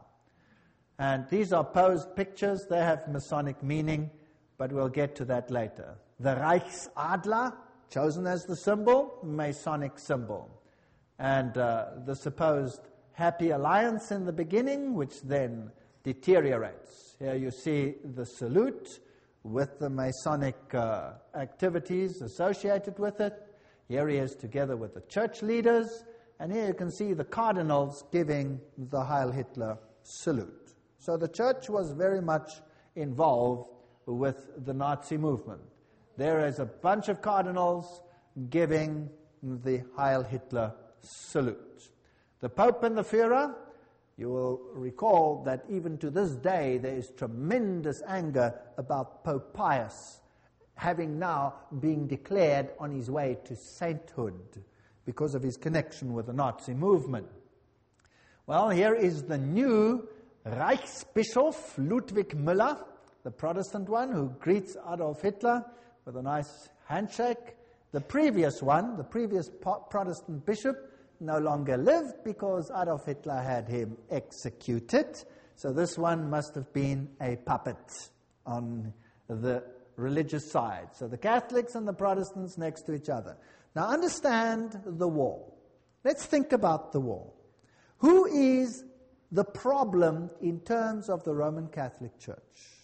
And these are posed pictures. They have Masonic meaning, but we'll get to that later. The Reichsadler, chosen as the symbol, Masonic symbol. And the supposed happy alliance in the beginning, which then deteriorates. Here you see the salute with the Masonic activities associated with it. Here he is together with the church leaders. And here you can see the cardinals giving the Heil Hitler salute. So the church was very much involved with the Nazi movement. There is a bunch of cardinals giving the Heil Hitler salute. The Pope and the Führer, you will recall that even to this day there is tremendous anger about Pope Pius having now been declared on his way to sainthood because of his connection with the Nazi movement. Well, here is the new Reichsbischof Ludwig Müller, the Protestant one, who greets Adolf Hitler with a nice handshake. The previous one, the previous Protestant bishop, no longer lived because Adolf Hitler had him executed. So this one must have been a puppet on the religious side. So the Catholics and the Protestants next to each other. Now understand the war. Let's think about the war. Who is the problem in terms of the Roman Catholic Church?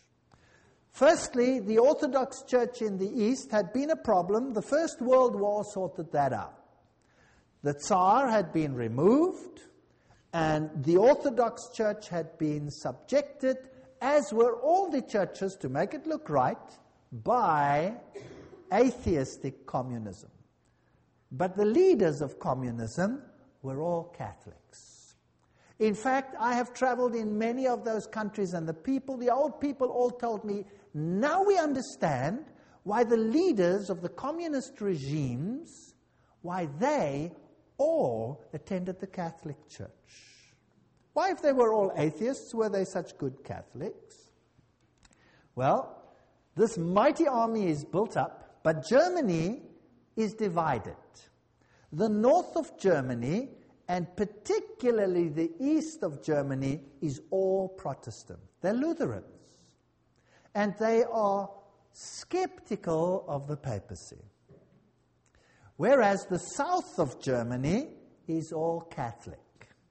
Firstly, the Orthodox Church in the East had been a problem. The First World War sorted that out. The Tsar had been removed, and the Orthodox Church had been subjected, as were all the churches, to make it look right, by atheistic communism. But the leaders of communism were all Catholics. In fact, I have traveled in many of those countries, and the old people all told me, now we understand why the leaders of the communist regimes, why they all attended the Catholic Church. Why, if they were all atheists, were they such good Catholics? Well, this mighty army is built up, but Germany is divided. The north of Germany, and particularly the east of Germany, is all Protestant. They're Lutherans. And they are skeptical of the papacy. Whereas the south of Germany is all Catholic.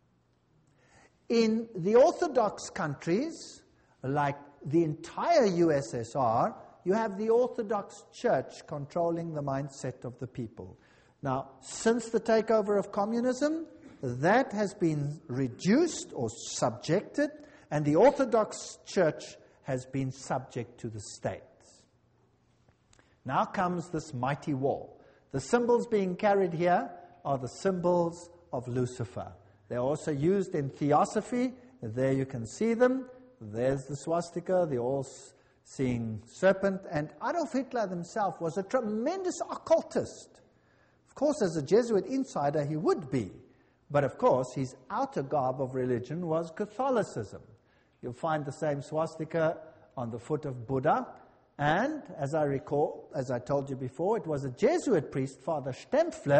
In the Orthodox countries, like the entire USSR, you have the Orthodox Church controlling the mindset of the people. Now, since the takeover of communism, that has been reduced or subjected, and the Orthodox Church has been subject to the state. Now comes this mighty war. The symbols being carried here are the symbols of Lucifer. They're also used in Theosophy. There you can see them. There's the swastika, the all-seeing serpent. And Adolf Hitler himself was a tremendous occultist. Of course, as a Jesuit insider, he would be. But of course, his outer garb of religion was Catholicism. You'll find the same swastika on the foot of Buddha. And, as I recall, as I told you before, it was a Jesuit priest, Father Stempfler,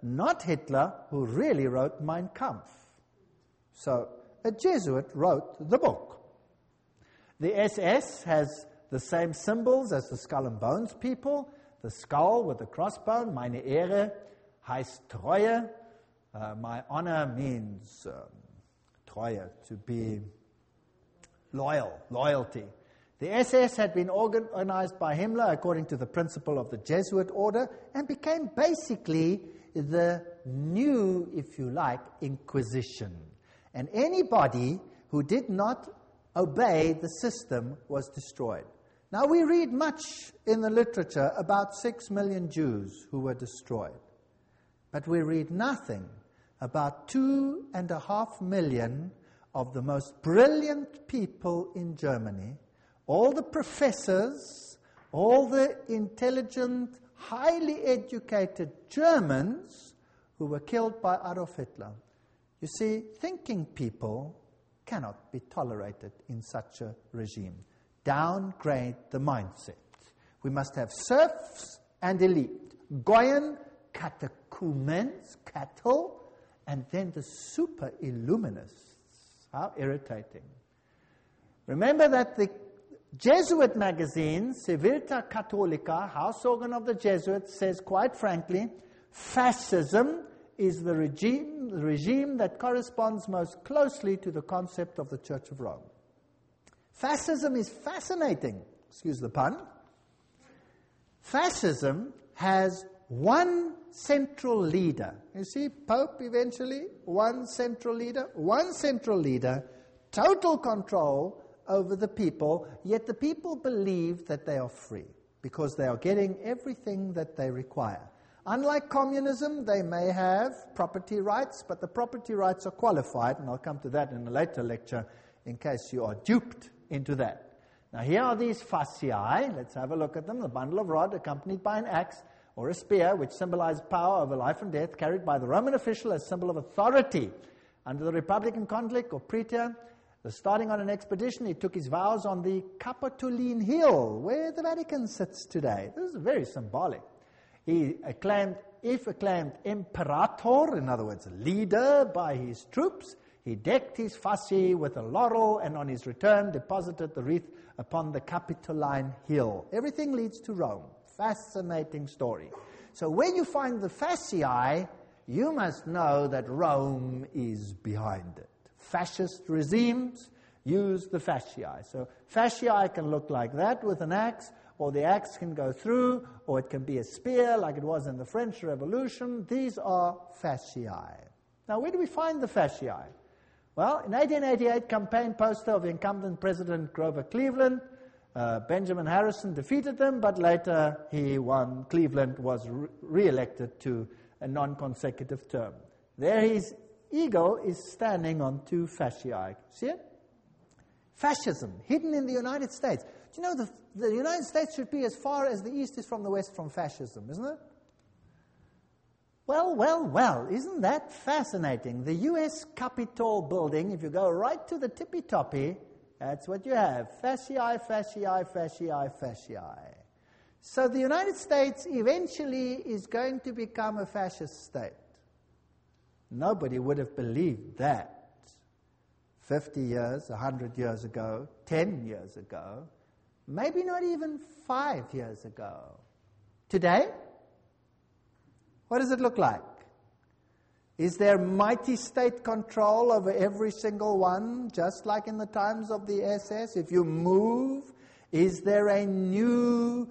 not Hitler, who really wrote Mein Kampf. So, a Jesuit wrote the book. The SS has the same symbols as the Skull and Bones people. The skull with the crossbone, meine Ehre, heißt Treue. My honor means Treue, to be loyal, loyalty. The SS had been organized by Himmler according to the principle of the Jesuit order and became basically the new, if you like, Inquisition. And anybody who did not obey the system was destroyed. Now we read much in the literature about 6 million Jews who were destroyed. But we read nothing about 2.5 million of the most brilliant people in Germany, all the professors, all the intelligent, highly educated Germans who were killed by Adolf Hitler. You see, thinking people cannot be tolerated in such a regime. Downgrade the mindset. We must have serfs and elite. Goyen, catechumens, cattle, and then the super illuminists. How irritating. Remember that the Jesuit magazine, Civiltà Cattolica, house organ of the Jesuits, says quite frankly, fascism is the regime that corresponds most closely to the concept of the Church of Rome. Fascism is fascinating, excuse the pun. Fascism has one central leader. You see, Pope eventually, one central leader, total control over the people, yet the people believe that they are free because they are getting everything that they require. Unlike communism, they may have property rights, but the property rights are qualified, and I'll come to that in a later lecture in case you are duped into that. Now here are these fasciae. Let's have a look at them. The bundle of rod accompanied by an axe or a spear, which symbolized power over life and death, carried by the Roman official as symbol of authority. Under the Republican conflict or Praetor, starting on an expedition, he took his vows on the Capitoline Hill, where the Vatican sits today. This is very symbolic. He acclaimed imperator, in other words, leader by his troops. He decked his fasci with a laurel, and on his return deposited the wreath upon the Capitoline Hill. Everything leads to Rome. Fascinating story. So when you find the fasciae, you must know that Rome is behind it. Fascist regimes use the fasciae. So fasciae can look like that with an axe, or the axe can go through, or it can be a spear like it was in the French Revolution. These are fasciae. Now, where do we find the fasciae? Well, in 1888, campaign poster of incumbent President Grover Cleveland, Benjamin Harrison defeated them, but later he won. Cleveland was re-elected to a non-consecutive term. There his eagle is standing on 2 fasciae. See it? Fascism, hidden in the United States. Do you know the United States should be as far as the East is from the West from fascism, isn't it? Well, isn't that fascinating? The U.S. Capitol building, if you go right to the tippy-toppy, that's what you have. Fasciae, fasciae, fasciae, fasciae. So the United States eventually is going to become a fascist state. Nobody would have believed that 50 years, 100 years ago, 10 years ago, maybe not even 5 years ago. Today, what does it look like? Is there mighty state control over every single one, just like in the times of the SS? If you move, is there a new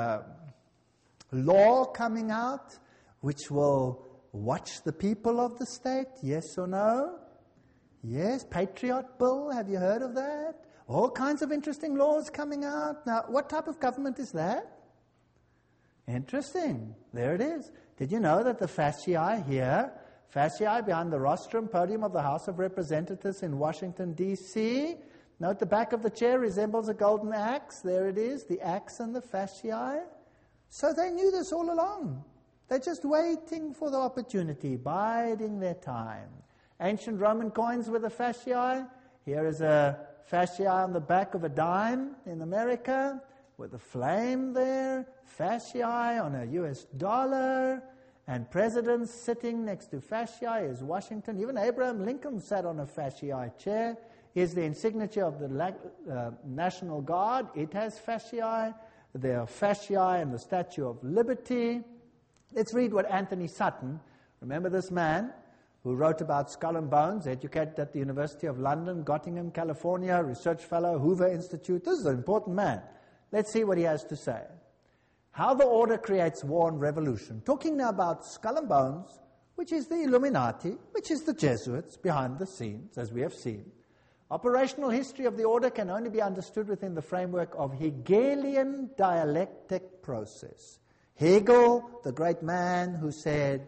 law coming out which will watch the people of the state? Yes or no? Yes, Patriot Bill, have you heard of that? All kinds of interesting laws coming out. Now, what type of government is that? Interesting. There it is. Did you know that the fasciae here, fasciae behind the rostrum podium of the House of Representatives in Washington, D.C., note the back of the chair resembles a golden axe. There it is, the axe and the fasciae. So they knew this all along. They're just waiting for the opportunity, biding their time. Ancient Roman coins with a fasciae. Here is a fasciae on the back of a dime in America with a flame there. Fasciae on a US dollar. And presidents sitting next to fasciae is Washington. Even Abraham Lincoln sat on a fasciae chair. Is the insignia of the National Guard. It has fasciae. There are fasciae and the Statue of Liberty. Let's read what Anthony Sutton, remember this man who wrote about Skull and Bones, educated at the University of London, Gottingen, California, research fellow, Hoover Institute. This is an important man. Let's see what he has to say. How the order creates war and revolution. Talking now about Skull and Bones, which is the Illuminati, which is the Jesuits behind the scenes, as we have seen. Operational history of the order can only be understood within the framework of Hegelian dialectic process. Hegel, the great man who said,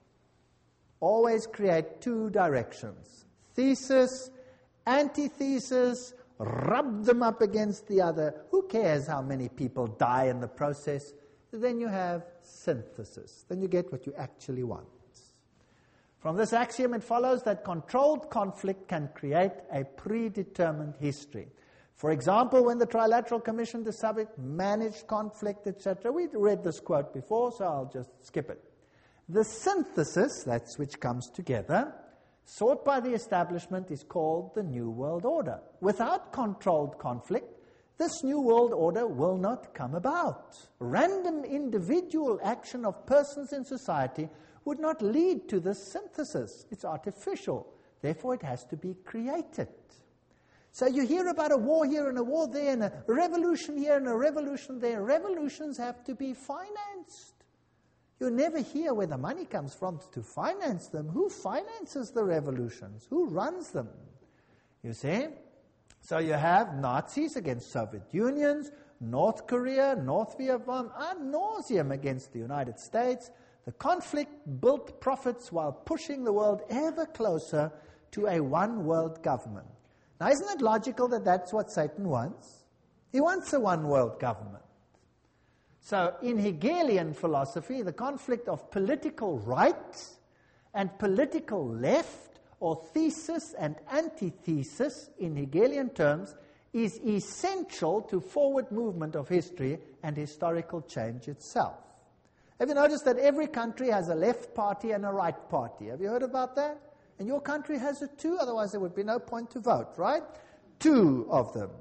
always create two directions. Thesis, antithesis, rub them up against the other. Who cares how many people die in the process? Then you have synthesis. Then you get what you actually want. From this axiom, it follows that controlled conflict can create a predetermined history. For example, when the Trilateral Commission to subject managed conflict, etc., we read this quote before, so I'll just skip it. The synthesis, that's which comes together, sought by the establishment is called the New World Order. Without controlled conflict, this New World Order will not come about. Random individual action of persons in society would not lead to this synthesis. It's artificial. Therefore, it has to be created. So you hear about a war here and a war there and a revolution here and a revolution there. Revolutions have to be financed. You never hear where the money comes from to finance them. Who finances the revolutions? Who runs them? You see? So you have Nazis against Soviet Unions, North Korea, North Vietnam, ad nauseum against the United States. The conflict built profits while pushing the world ever closer to a one-world government. Now, isn't it logical that that's what Satan wants? He wants a one-world government. So, in Hegelian philosophy, the conflict of political right and political left, or thesis and antithesis, in Hegelian terms, is essential to forward movement of history and historical change itself. Have you noticed that every country has a left party and a right party? Have you heard about that? And your country has it too, otherwise there would be no point to vote, right? Two of them.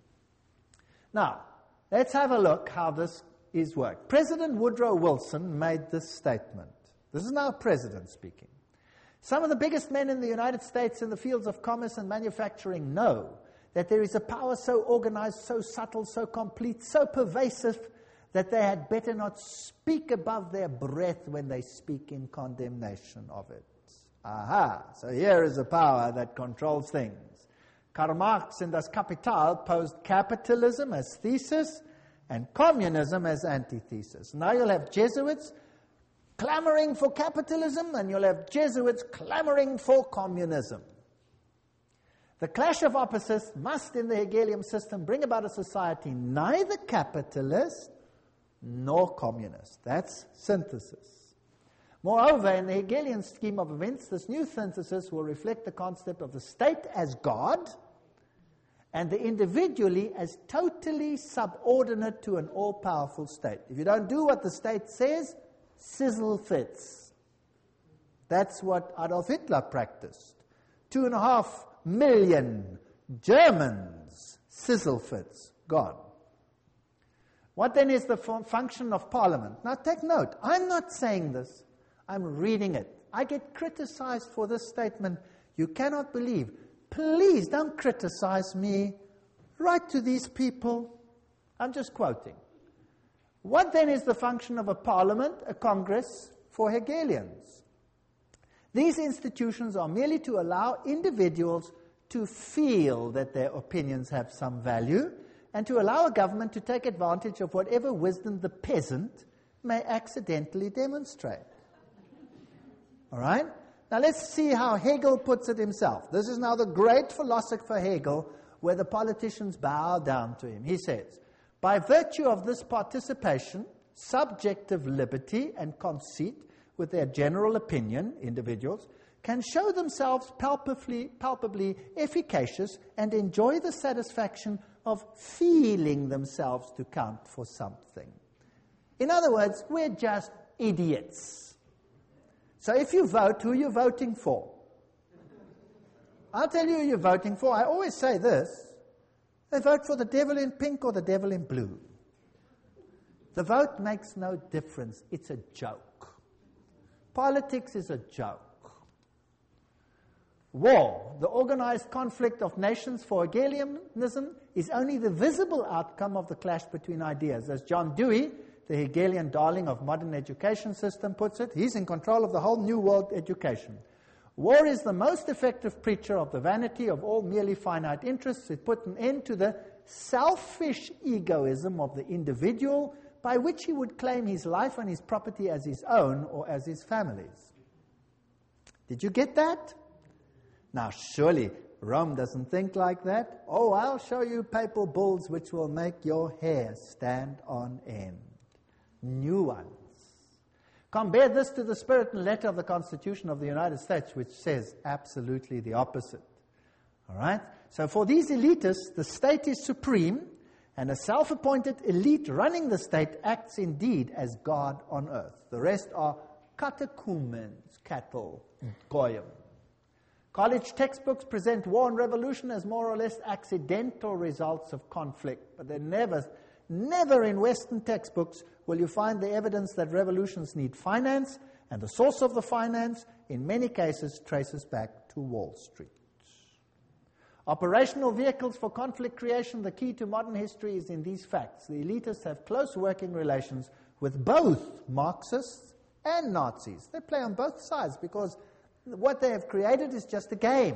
Now, let's have a look how this is worked. President Woodrow Wilson made this statement. This is now a president speaking. Some of the biggest men in the United States in the fields of commerce and manufacturing know that there is a power so organized, so subtle, so complete, so pervasive, that they had better not speak above their breath when they speak in condemnation of it. Aha, so here is a power that controls things. Karl Marx in Das Kapital posed capitalism as thesis and communism as antithesis. Now you'll have Jesuits clamoring for capitalism and you'll have Jesuits clamoring for communism. The clash of opposites must, in the Hegelian system, bring about a society neither capitalist nor communist. That's synthesis. Moreover, in the Hegelian scheme of events, this new synthesis will reflect the concept of the state as God and the individually as totally subordinate to an all-powerful state. If you don't do what the state says, sizzle fits. That's what Adolf Hitler practiced. 2.5 million Germans, sizzle fits, gone. What then is the function of Parliament? Now take note, I'm not saying this, I'm reading it. I get criticized for this statement. You cannot believe. Please don't criticize me. Write to these people. I'm just quoting. What then is the function of a parliament, a congress, for Hegelians? These institutions are merely to allow individuals to feel that their opinions have some value and to allow a government to take advantage of whatever wisdom the peasant may accidentally demonstrate. All right? Now let's see how Hegel puts it himself. This is now the great philosopher Hegel, where the politicians bow down to him. He says, by virtue of this participation, subjective liberty and conceit with their general opinion, individuals, can show themselves palpably efficacious and enjoy the satisfaction of feeling themselves to count for something. In other words, we're just idiots. So if you vote, who are you voting for? I'll tell you who you're voting for. I always say this. They vote for the devil in pink or the devil in blue. The vote makes no difference. It's a joke. Politics is a joke. War, the organized conflict of nations for Hegelianism, is only the visible outcome of the clash between ideas. As John Dewey, the Hegelian darling of modern education system, puts it, he's in control of the whole new world education. War is the most effective preacher of the vanity of all merely finite interests. It put an end to the selfish egoism of the individual, by which he would claim his life and his property as his own or as his family's. Did you get that? Now, surely Rome doesn't think like that. Oh, I'll show you papal bulls which will make your hair stand on end. New ones. Compare this to the spirit and letter of the Constitution of the United States, which says absolutely the opposite. All right? So for these elitists, the state is supreme, and a self-appointed elite running the state acts indeed as God on earth. The rest are catechumens, cattle, goyim. College textbooks present war and revolution as more or less accidental results of conflict, but they're never in Western textbooks will you find the evidence that revolutions need finance, and the source of the finance, in many cases, traces back to Wall Street. Operational vehicles for conflict creation, the key to modern history is in these facts. The elitists have close working relations with both Marxists and Nazis. They play on both sides because what they have created is just a game.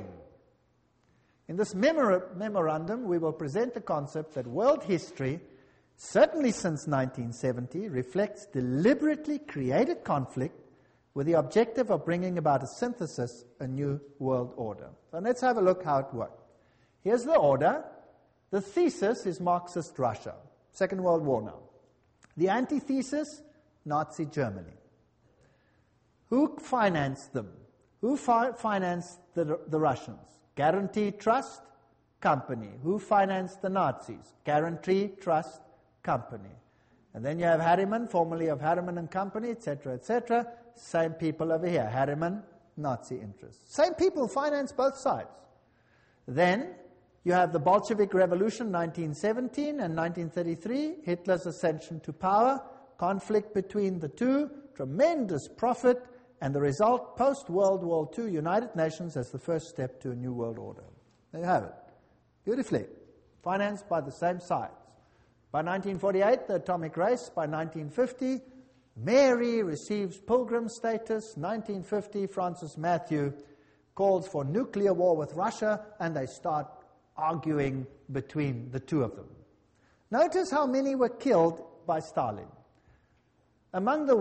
In this memorandum, we will present the concept that world history, certainly since 1970, reflects deliberately created conflict with the objective of bringing about a synthesis, a new world order. So let's have a look how it worked. Here's the order. The thesis is Marxist Russia, Second World War now. The antithesis, Nazi Germany. Who financed them? Who financed the Russians? Guarantee Trust Company. Who financed the Nazis? Guarantee Trust Company. And then you have Harriman, formerly of Harriman and Company, etc., etc. Same people over here. Harriman, Nazi interests. Same people finance both sides. Then you have the Bolshevik Revolution, 1917 and 1933, Hitler's ascension to power, conflict between the two, tremendous profit, and the result, post-World War II, United Nations as the first step to a new world order. There you have it. Beautifully. Financed by the same sides. By 1948, the atomic race. By 1950, Mary receives pilgrim status. 1950, Francis Matthew calls for nuclear war with Russia, and they start arguing between the two of them. Notice how many were killed by Stalin. Among the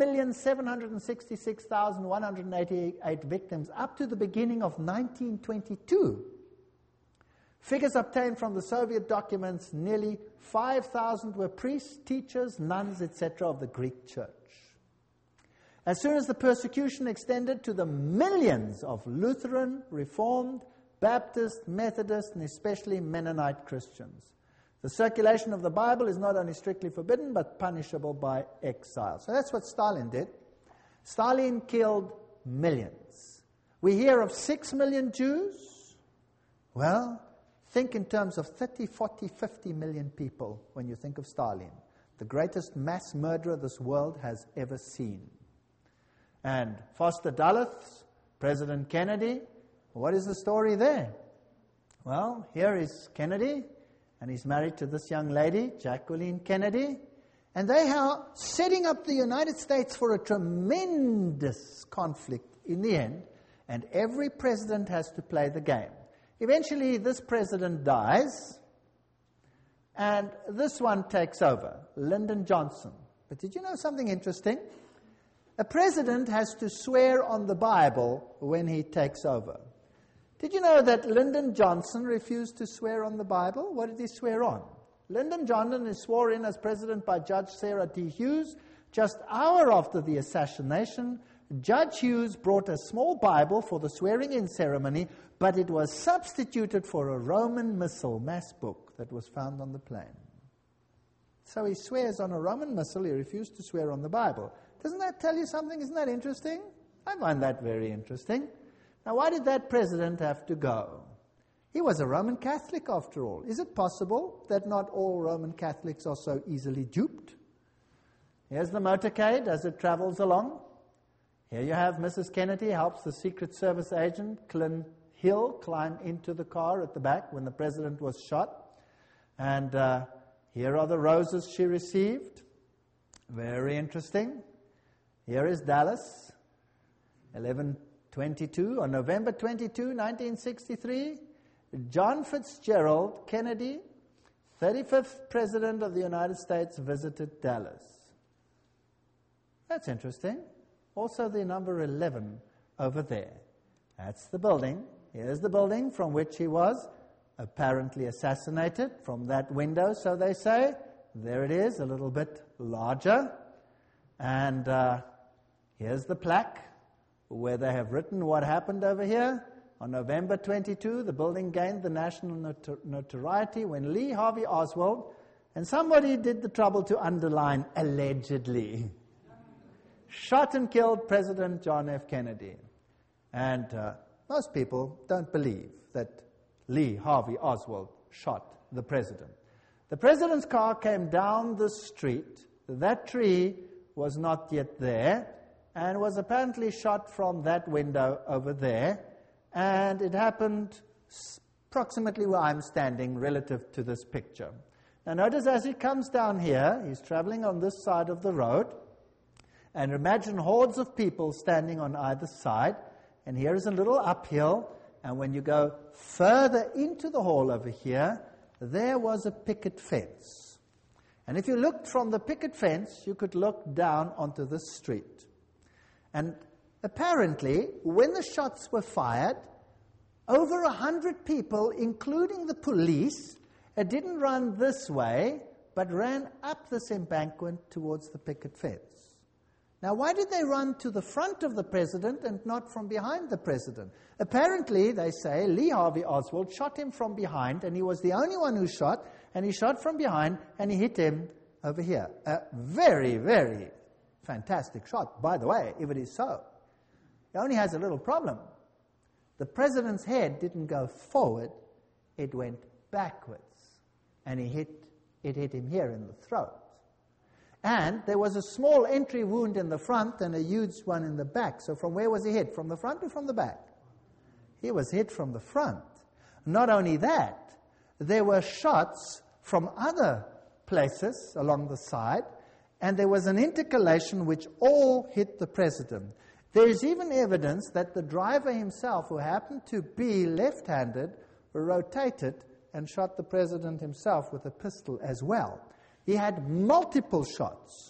1,766,188 victims up to the beginning of 1922, figures obtained from the Soviet documents, nearly 5,000 were priests, teachers, nuns, etc. of the Greek church. As soon as the persecution extended to the millions of Lutheran, Reformed, Baptist, Methodist, and especially Mennonite Christians, the circulation of the Bible is not only strictly forbidden, but punishable by exile. So that's what Stalin did. Stalin killed millions. We hear of 6 million Jews. Well, think in terms of 30, 40, 50 million people when you think of Stalin, the greatest mass murderer this world has ever seen. And Foster Dulles, President Kennedy, what is the story there? Well, here is Kennedy, and he's married to this young lady, Jacqueline Kennedy, and they are setting up the United States for a tremendous conflict in the end, and every president has to play the game. Eventually, this president dies, and this one takes over, Lyndon Johnson. But did you know something interesting? A president has to swear on the Bible when he takes over. Did you know that Lyndon Johnson refused to swear on the Bible? What did he swear on? Lyndon Johnson is sworn in as president by Judge Sarah D. Hughes. Just an hour after the assassination, Judge Hughes brought a small Bible for the swearing-in ceremony, but it was substituted for a Roman Missal mass book that was found on the plane. So he swears on a Roman Missal. He refused to swear on the Bible. Doesn't that tell you something? Isn't that interesting? I find that very interesting. Now, why did that president have to go? He was a Roman Catholic, after all. Is it possible that not all Roman Catholics are so easily duped? Here's the motorcade as it travels along. Here you have Mrs. Kennedy helps the Secret Service agent, Clint Hill, climb into the car at the back when the president was shot. And here are the roses she received. Very interesting. Here is Dallas, 11/22. On November 22, 1963, John Fitzgerald Kennedy, 35th President of the United States, visited Dallas. That's interesting. Also the number 11 over there. That's the building. Here's the building from which he was apparently assassinated, from that window, so they say. There it is, a little bit larger. And here's the plaque where they have written what happened over here. On November 22, the building gained the national notoriety when Lee Harvey Oswald, and somebody did the trouble to underline allegedly, shot and killed President John F. Kennedy. And most people don't believe that Lee Harvey Oswald shot the president. The president's car came down the street. That tree was not yet there and was apparently shot from that window over there. And it happened approximately where I'm standing relative to this picture. Now notice as he comes down here, he's traveling on this side of the road. And imagine hordes of people standing on either side. And here is a little uphill. And when you go further into the hall over here, there was a picket fence. And if you looked from the picket fence, you could look down onto the street. And apparently, when the shots were fired, over 100 people, including the police, didn't run this way, but ran up this embankment towards the picket fence. Now, why did they run to the front of the president and not from behind the president? Apparently, they say, Lee Harvey Oswald shot him from behind, and he was the only one who shot, and he shot from behind, and he hit him over here. A very, very fantastic shot, by the way, if it is so. It only has a little problem. The president's head didn't go forward, it went backwards, and it hit him here in the throat. And there was a small entry wound in the front and a huge one in the back. So from where was he hit? From the front or from the back? He was hit from the front. Not only that, there were shots from other places along the side, and there was an intercalation which all hit the president. There is even evidence that the driver himself, who happened to be left-handed, rotated and shot the president himself with a pistol as well. He had multiple shots.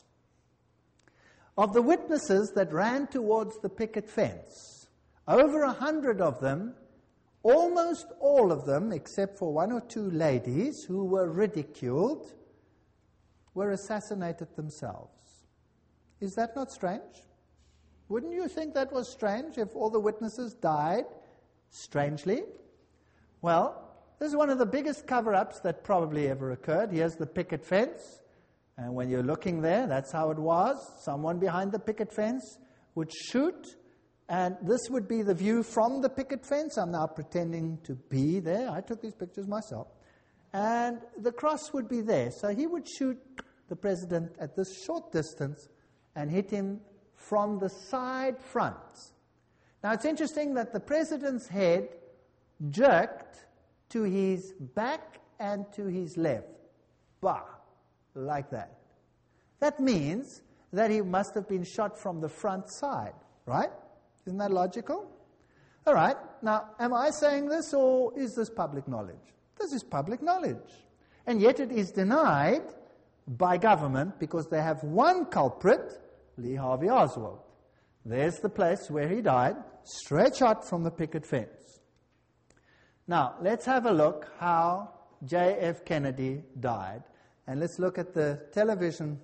Of the witnesses that ran towards the picket fence, over 100 of them, almost all of them, except for one or two ladies who were ridiculed, were assassinated themselves. Is that not strange? Wouldn't you think that was strange if all the witnesses died strangely? Well, this is one of the biggest cover-ups that probably ever occurred. Here's the picket fence. And when you're looking there, that's how it was. Someone behind the picket fence would shoot. And this would be the view from the picket fence. I'm now pretending to be there. I took these pictures myself. And the cross would be there. So he would shoot the president at this short distance and hit him from the side front. Now, it's interesting that the president's head jerked to his back and to his left. Bah! Like that. That means that he must have been shot from the front side, right? Isn't that logical? All right. Now, am I saying this, or is this public knowledge? This is public knowledge. And yet it is denied by government because they have one culprit, Lee Harvey Oswald. There's the place where he died, straight shot from the picket fence. Now, let's have a look how J.F. Kennedy died. And let's look at the television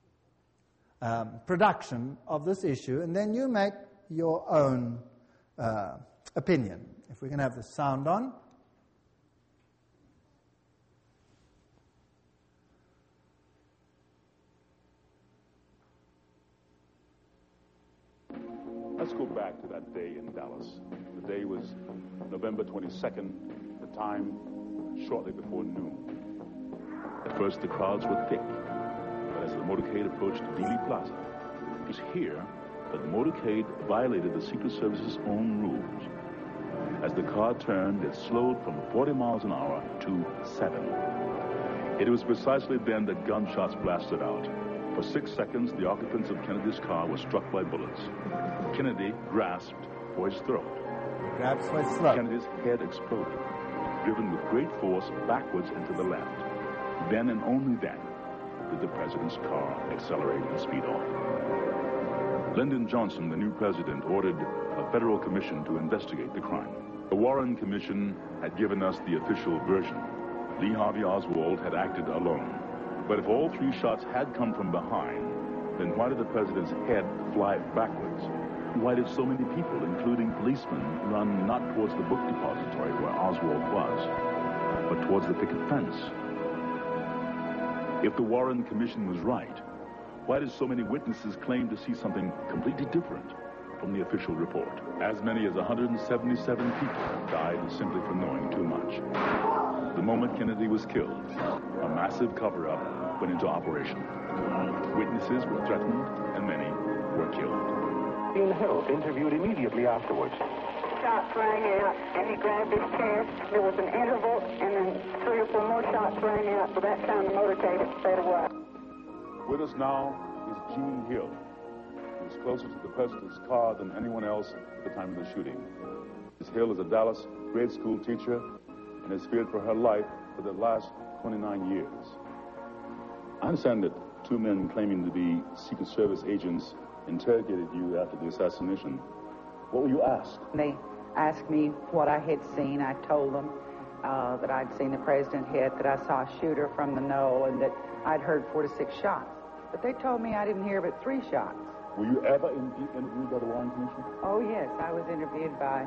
production of this issue, and then you make your own opinion. If we can have the sound on. Let's go back to that day in Dallas. The day was November 22nd, the time shortly before noon. At first, the crowds were thick, but as the motorcade approached Dealey Plaza, it was here that the motorcade violated the Secret Service's own rules. As the car turned, it slowed from 40 miles an hour to 7. It was precisely then that gunshots blasted out. For 6 seconds, the occupants of Kennedy's car were struck by bullets. Kennedy grasped for his throat. Grabs for his throat. Kennedy's head exploded, driven with great force backwards and to the left. Then and only then did the president's car accelerate and speed off. Lyndon Johnson, the new president, ordered a federal commission to investigate the crime. The Warren Commission had given us the official version. Lee Harvey Oswald had acted alone. But if all 3 shots had come from behind, then why did the president's head fly backwards? Why did so many people, including policemen, run not towards the book depository where Oswald was, but towards the picket fence? If the Warren Commission was right, why did so many witnesses claim to see something completely different from the official report? As many as 177 people died simply for knowing too much. The moment Kennedy was killed, a massive cover-up went into operation. Witnesses were threatened, and many were killed. Bill Hill interviewed immediately afterwards. Shots rang out, and he grabbed his chest. There was an interval, and then 3 or 4 more shots rang out. By that time, the motorcade had sped away. With us now is Gene Hill. He was closer to the president's car than anyone else at the time of the shooting. Ms. Hill is a Dallas grade school teacher and has feared for her life for the last 29 years. I understand that 2 men claiming to be Secret Service agents interrogated you after the assassination. What were you asked? They asked me what I had seen. I told them that I'd seen the president hit, that I saw a shooter from the knoll, and that I'd heard 4 to 6 shots. But they told me I didn't hear but 3 shots. Were you ever interviewed by the Warren Commission? Oh, yes. I was interviewed by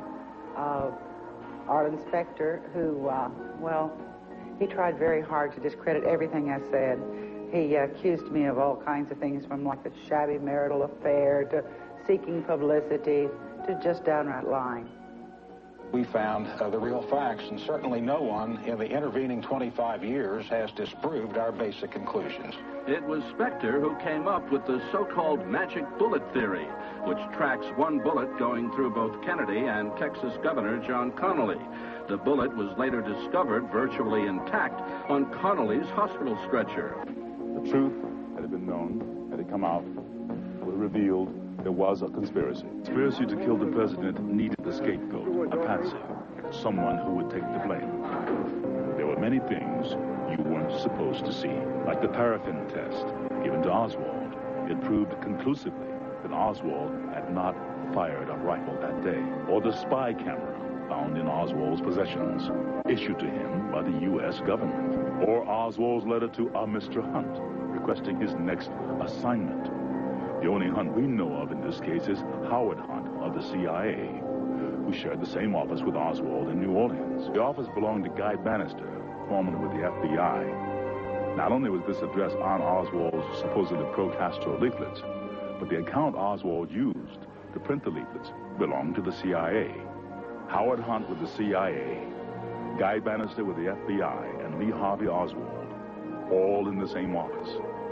Arlen Specter, who, well, he tried very hard to discredit everything I said. He accused me of all kinds of things, from like a shabby marital affair to seeking publicity to just downright lying. We found the real facts, and certainly no one in the intervening 25 years has disproved our basic conclusions. It was Specter who came up with the so-called magic bullet theory, which tracks one bullet going through both Kennedy and Texas Governor John Connally. The bullet was later discovered virtually intact on Connally's hospital stretcher. The truth, had it been known, had it come out, would have revealed there was a conspiracy. Conspiracy to kill the president needed a scapegoat, a patsy, someone who would take the blame. There were many things you weren't supposed to see, like the paraffin test given to Oswald. It proved conclusively that Oswald had not fired a rifle that day, or the spy camera found in Oswald's possessions, issued to him by the U.S. government, or Oswald's letter to a Mr. Hunt requesting his next assignment. The only Hunt we know of in this case is Howard Hunt of the CIA, who shared the same office with Oswald in New Orleans. The office belonged to Guy Bannister, formerly with the FBI. Not only was this addressed on Oswald's supposedly pro-Castro leaflets, but the account Oswald used to print the leaflets belonged to the CIA. Howard Hunt with the CIA, Guy Bannister with the FBI, and Lee Harvey Oswald, all in the same office.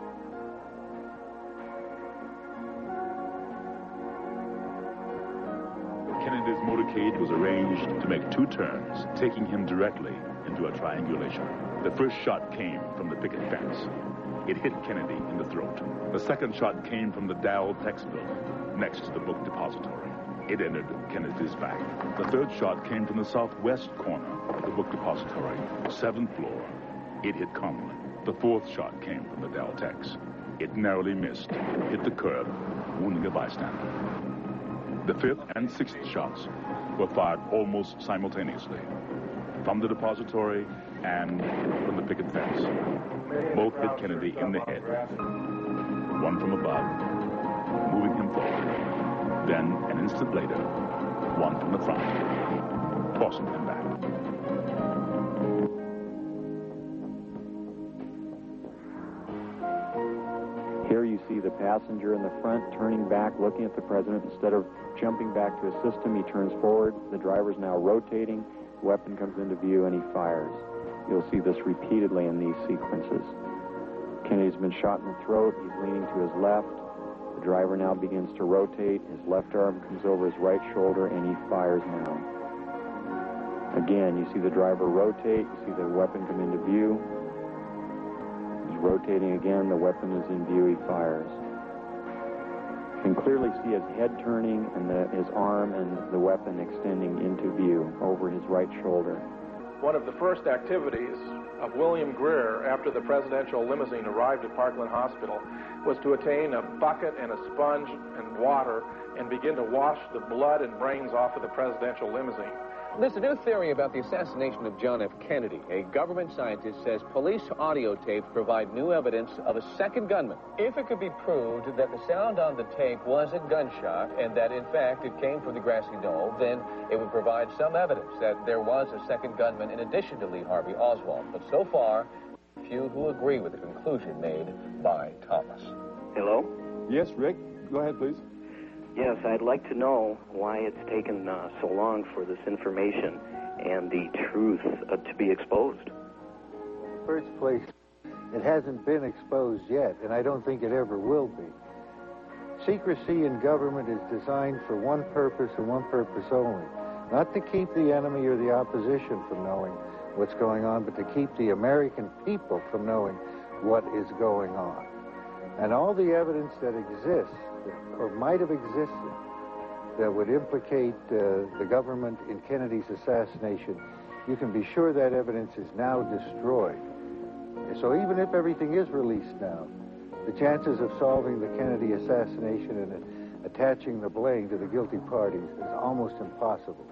Kennedy's motorcade was arranged to make 2 turns, taking him directly into a triangulation. The first shot came from the picket fence. It hit Kennedy in the throat. The second shot came from the Dow Tex building, next to the book depository. It entered Kennedy's back. The third shot came from the southwest corner of the book depository, 7th floor. It hit Connally. The fourth shot came from the Dow Tex. It narrowly missed, hit the curb, wounding a bystander. The 5th and 6th shots were fired almost simultaneously, from the depository and from the picket fence. Both hit Kennedy in the head, one from above, moving him forward. Then, an instant later, one from the front, tossing him back. Here you see see the passenger in the front turning back, looking at the president. Instead of jumping back to assist him, he turns forward. The driver's now rotating. The weapon comes into view, and he fires. You'll see this repeatedly in these sequences. Kennedy's been shot in the throat. He's leaning to his left. The driver now begins to rotate. His left arm comes over his right shoulder, and he fires now. Again, you see the driver rotate. You see the weapon come into view. He's rotating again. The weapon is in view. He fires. You can clearly see his head turning and his arm and the weapon extending into view over his right shoulder. One of the first activities of William Greer after the presidential limousine arrived at Parkland Hospital was to attain a bucket and a sponge and water and begin to wash the blood and brains off of the presidential limousine. There's a new theory about the assassination of John F. Kennedy. A government scientist says police audio tapes provide new evidence of a second gunman. If it could be proved that the sound on the tape was a gunshot and that, in fact, it came from the grassy knoll, then it would provide some evidence that there was a second gunman in addition to Lee Harvey Oswald. But so far, few who agree with the conclusion made by Thomas. Hello? Yes, Rick. Go ahead, please. Yes, I'd like to know why it's taken so long for this information and the truth to be exposed. First place, it hasn't been exposed yet, and I don't think it ever will be. Secrecy in government is designed for one purpose and one purpose only. Not to keep the enemy or the opposition from knowing what's going on, but to keep the American people from knowing what is going on. And all the evidence that exists, or might have existed, that would implicate the government in Kennedy's assassination, you can be sure that evidence is now destroyed. So even if everything is released now, the chances of solving the Kennedy assassination and attaching the blame to the guilty parties is almost impossible.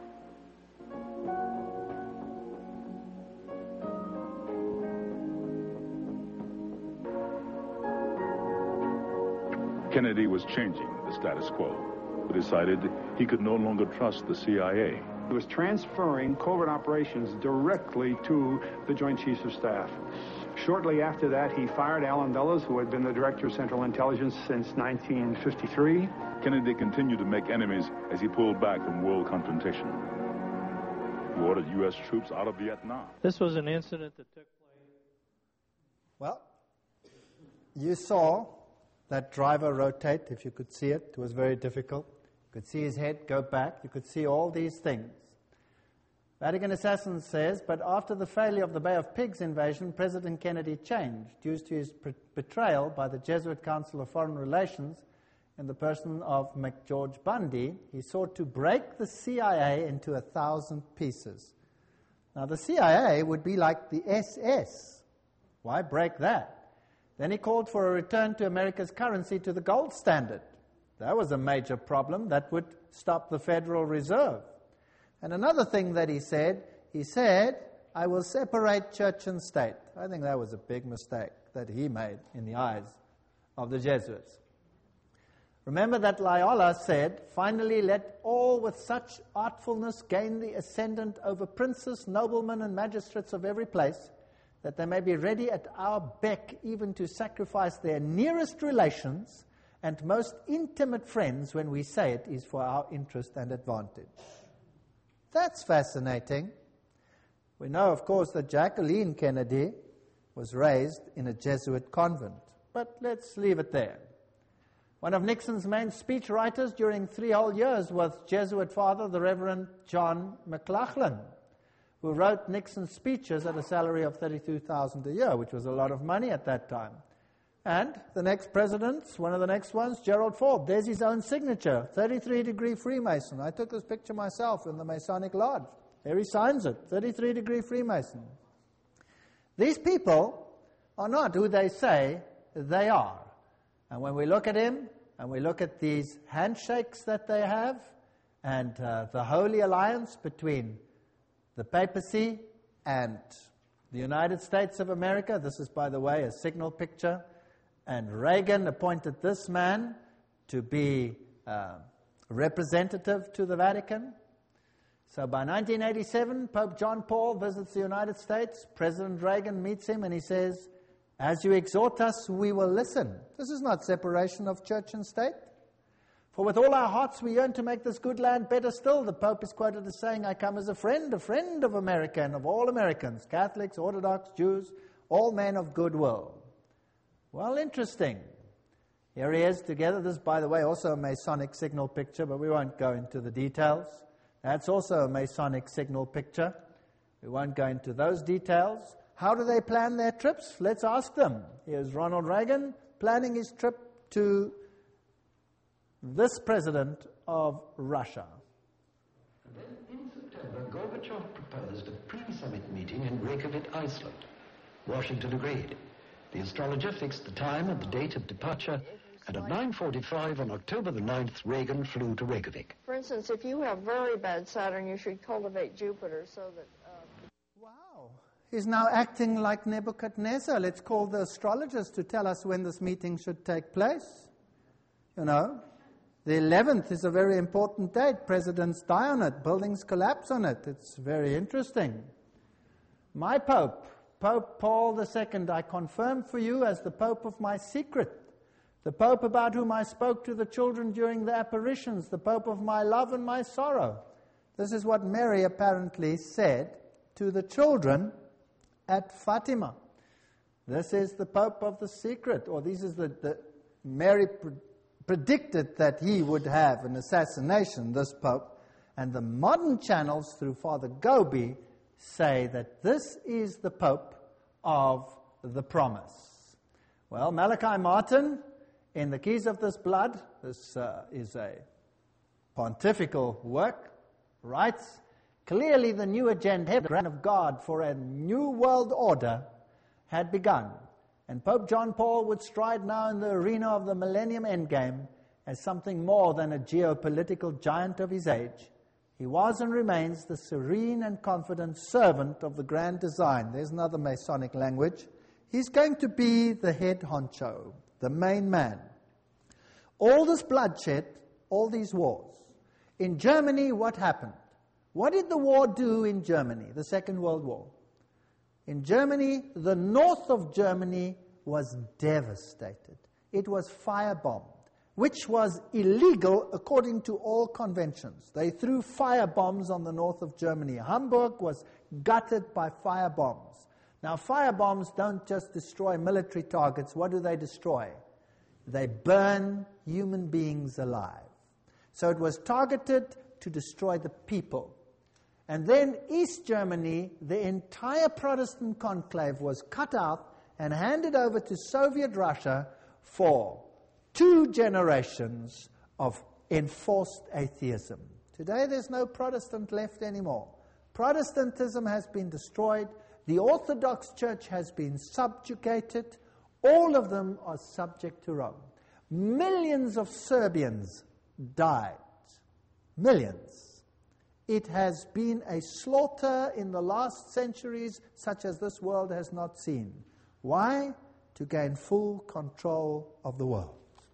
Kennedy was changing the status quo. He decided he could no longer trust the CIA. He was transferring covert operations directly to the Joint Chiefs of Staff. Shortly after that, he fired Allen Dulles, who had been the Director of Central Intelligence since 1953. Kennedy continued to make enemies as he pulled back from world confrontation. He ordered U.S. troops out of Vietnam. This was an incident that took place. Well, you saw that driver rotate, if you could see it. It was very difficult. You could see his head go back. You could see all these things. Vatican Assassin says, but after the failure of the Bay of Pigs invasion, President Kennedy changed due to his betrayal by the Jesuit Council of Foreign Relations in the person of McGeorge Bundy. He sought to break the CIA into 1,000 pieces. Now, the CIA would be like the SS. Why break that? Then he called for a return to America's currency to the gold standard. That was a major problem. That would stop the Federal Reserve. And another thing that he said, I will separate church and state. I think that was a big mistake that he made in the eyes of the Jesuits. Remember that Loyola said, finally let all with such artfulness gain the ascendant over princes, noblemen, and magistrates of every place, that they may be ready at our beck even to sacrifice their nearest relations and most intimate friends when we say it is for our interest and advantage. That's fascinating. We know, of course, that Jacqueline Kennedy was raised in a Jesuit convent, but let's leave it there. One of Nixon's main speechwriters during 3 whole years was Jesuit father, the Reverend John McLaughlin, who wrote Nixon's speeches at a salary of $32,000 a year, which was a lot of money at that time. And the next president, one of the next ones, Gerald Ford, there's his own signature, 33-degree Freemason. I took this picture myself in the Masonic Lodge. There he signs it, 33-degree Freemason. These people are not who they say they are. And when we look at him, and we look at these handshakes that they have, and the Holy Alliance between the papacy and the United States of America, this is, by the way, a signal picture, and Reagan appointed this man to be representative to the Vatican. So by 1987, Pope John Paul visits the United States. President Reagan meets him and he says, As you exhort us, we will listen. This is not separation of church and state. For with all our hearts we yearn to make this good land better still. The Pope is quoted as saying, I come as a friend of America and of all Americans, Catholics, Orthodox, Jews, all men of goodwill. Well, interesting. Here he is together. This, by the way, also a Masonic signal picture, but we won't go into the details. That's also a Masonic signal picture. We won't go into those details. How do they plan their trips? Let's ask them. Here's Ronald Reagan planning his trip to this president of Russia. And then in September, Gorbachev proposed a pre-summit meeting in Reykjavik, Iceland. Washington agreed. The astrologer fixed the time and the date of departure, and at 9:45 on October the 9th, Reagan flew to Reykjavik. For instance, if you have very bad Saturn, you should cultivate Jupiter so that... Wow. He's now acting like Nebuchadnezzar. Let's call the astrologers to tell us when this meeting should take place. You know, the 11th is a very important date. Presidents die on it. Buildings collapse on it. It's very interesting. My Pope, Pope Paul II, I confirm for you as the Pope of my secret, the Pope about whom I spoke to the children during the apparitions, the Pope of my love and my sorrow. This is what Mary apparently said to the children at Fatima. This is the Pope of the secret, or this is Mary predicted that he would have an assassination, this Pope, and the modern channels through Father Gobi say that this is the Pope of the promise. Well, Malachi Martin, in The Keys of This Blood, this is a pontifical work, writes, clearly the new agenda of God for a new world order had begun, and Pope John Paul would stride now in the arena of the Millennium Endgame as something more than a geopolitical giant of his age. He was and remains the serene and confident servant of the grand design. There's another Masonic language. He's going to be the head honcho, the main man. All this bloodshed, all these wars. In Germany, what happened? What did the war do in Germany, the Second World War? In Germany, the north of Germany was devastated. It was firebombed, which was illegal according to all conventions. They threw fire bombs on the north of Germany. Hamburg was gutted by fire bombs. Now, fire bombs don't just destroy military targets. What do they destroy? They burn human beings alive. So it was targeted to destroy the people. And then East Germany, the entire Protestant conclave was cut out and handed over to Soviet Russia for 2 generations of enforced atheism. Today there's no Protestant left anymore. Protestantism has been destroyed. The Orthodox Church has been subjugated. All of them are subject to Rome. Millions of Serbians died. Millions. It has been a slaughter in the last centuries such as this world has not seen. Why? To gain full control of the world.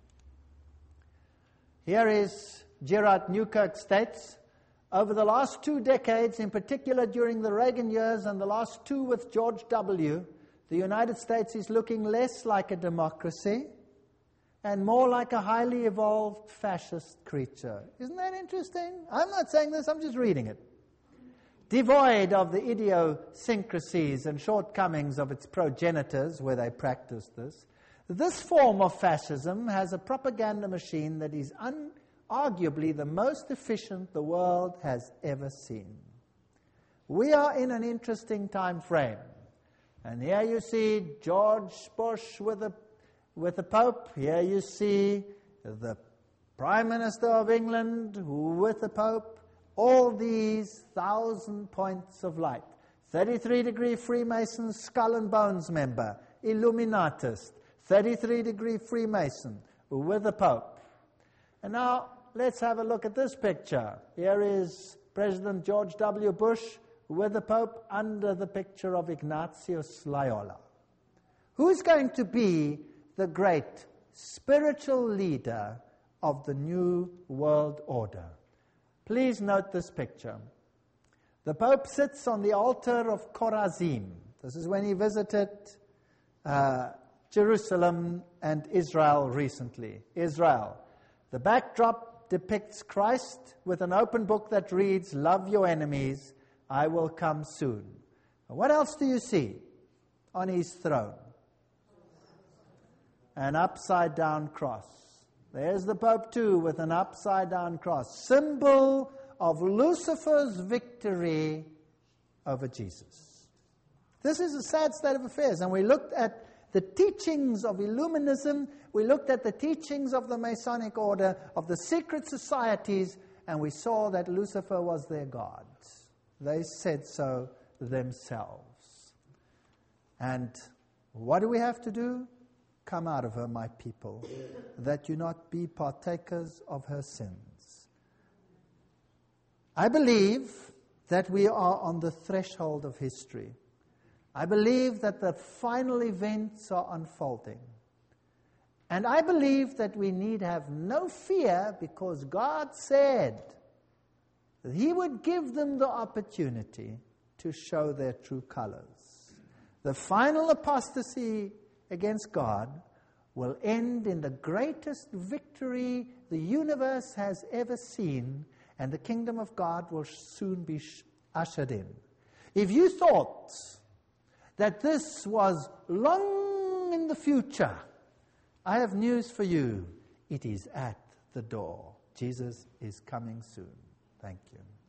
Here is Gerard Newkirk states, over the last 2 decades, in particular during the Reagan years and the last 2 with George W., the United States is looking less like a democracy and more like a highly evolved fascist creature. Isn't that interesting? I'm not saying this, I'm just reading it. Devoid of the idiosyncrasies and shortcomings of its progenitors where they practiced this, this form of fascism has a propaganda machine that is arguably the most efficient the world has ever seen. We are in an interesting time frame. And here you see George Bush with the Pope. Here you see the Prime Minister of England with the Pope. All these 1,000 points of light. 33-degree Freemason, skull and bones member, Illuminatist. 33-degree Freemason with the Pope. And now let's have a look at this picture. Here is President George W. Bush with the Pope under the picture of Ignatius Loyola. Who's going to be the great spiritual leader of the New World Order? Please note this picture. The Pope sits on the altar of Chorazim. This is when he visited Jerusalem and Israel recently. Israel. The backdrop depicts Christ with an open book that reads, "Love your enemies, I will come soon." What else do you see on his throne? An upside-down cross. There's the Pope too with an upside-down cross. Symbol of Lucifer's victory over Jesus. This is a sad state of affairs. And we looked at the teachings of Illuminism. We looked at the teachings of the Masonic Order, of the secret societies, and we saw that Lucifer was their god. They said so themselves. And what do we have to do? Come out of her, my people, that you not be partakers of her sins. I believe that we are on the threshold of history. I believe that the final events are unfolding. And I believe that we need have no fear, because God said that He would give them the opportunity to show their true colors. The final apostasy against God will end in the greatest victory the universe has ever seen, and the kingdom of God will soon be ushered in. If you thought that this was long in the future, I have news for you. It is at the door. Jesus is coming soon. Thank you.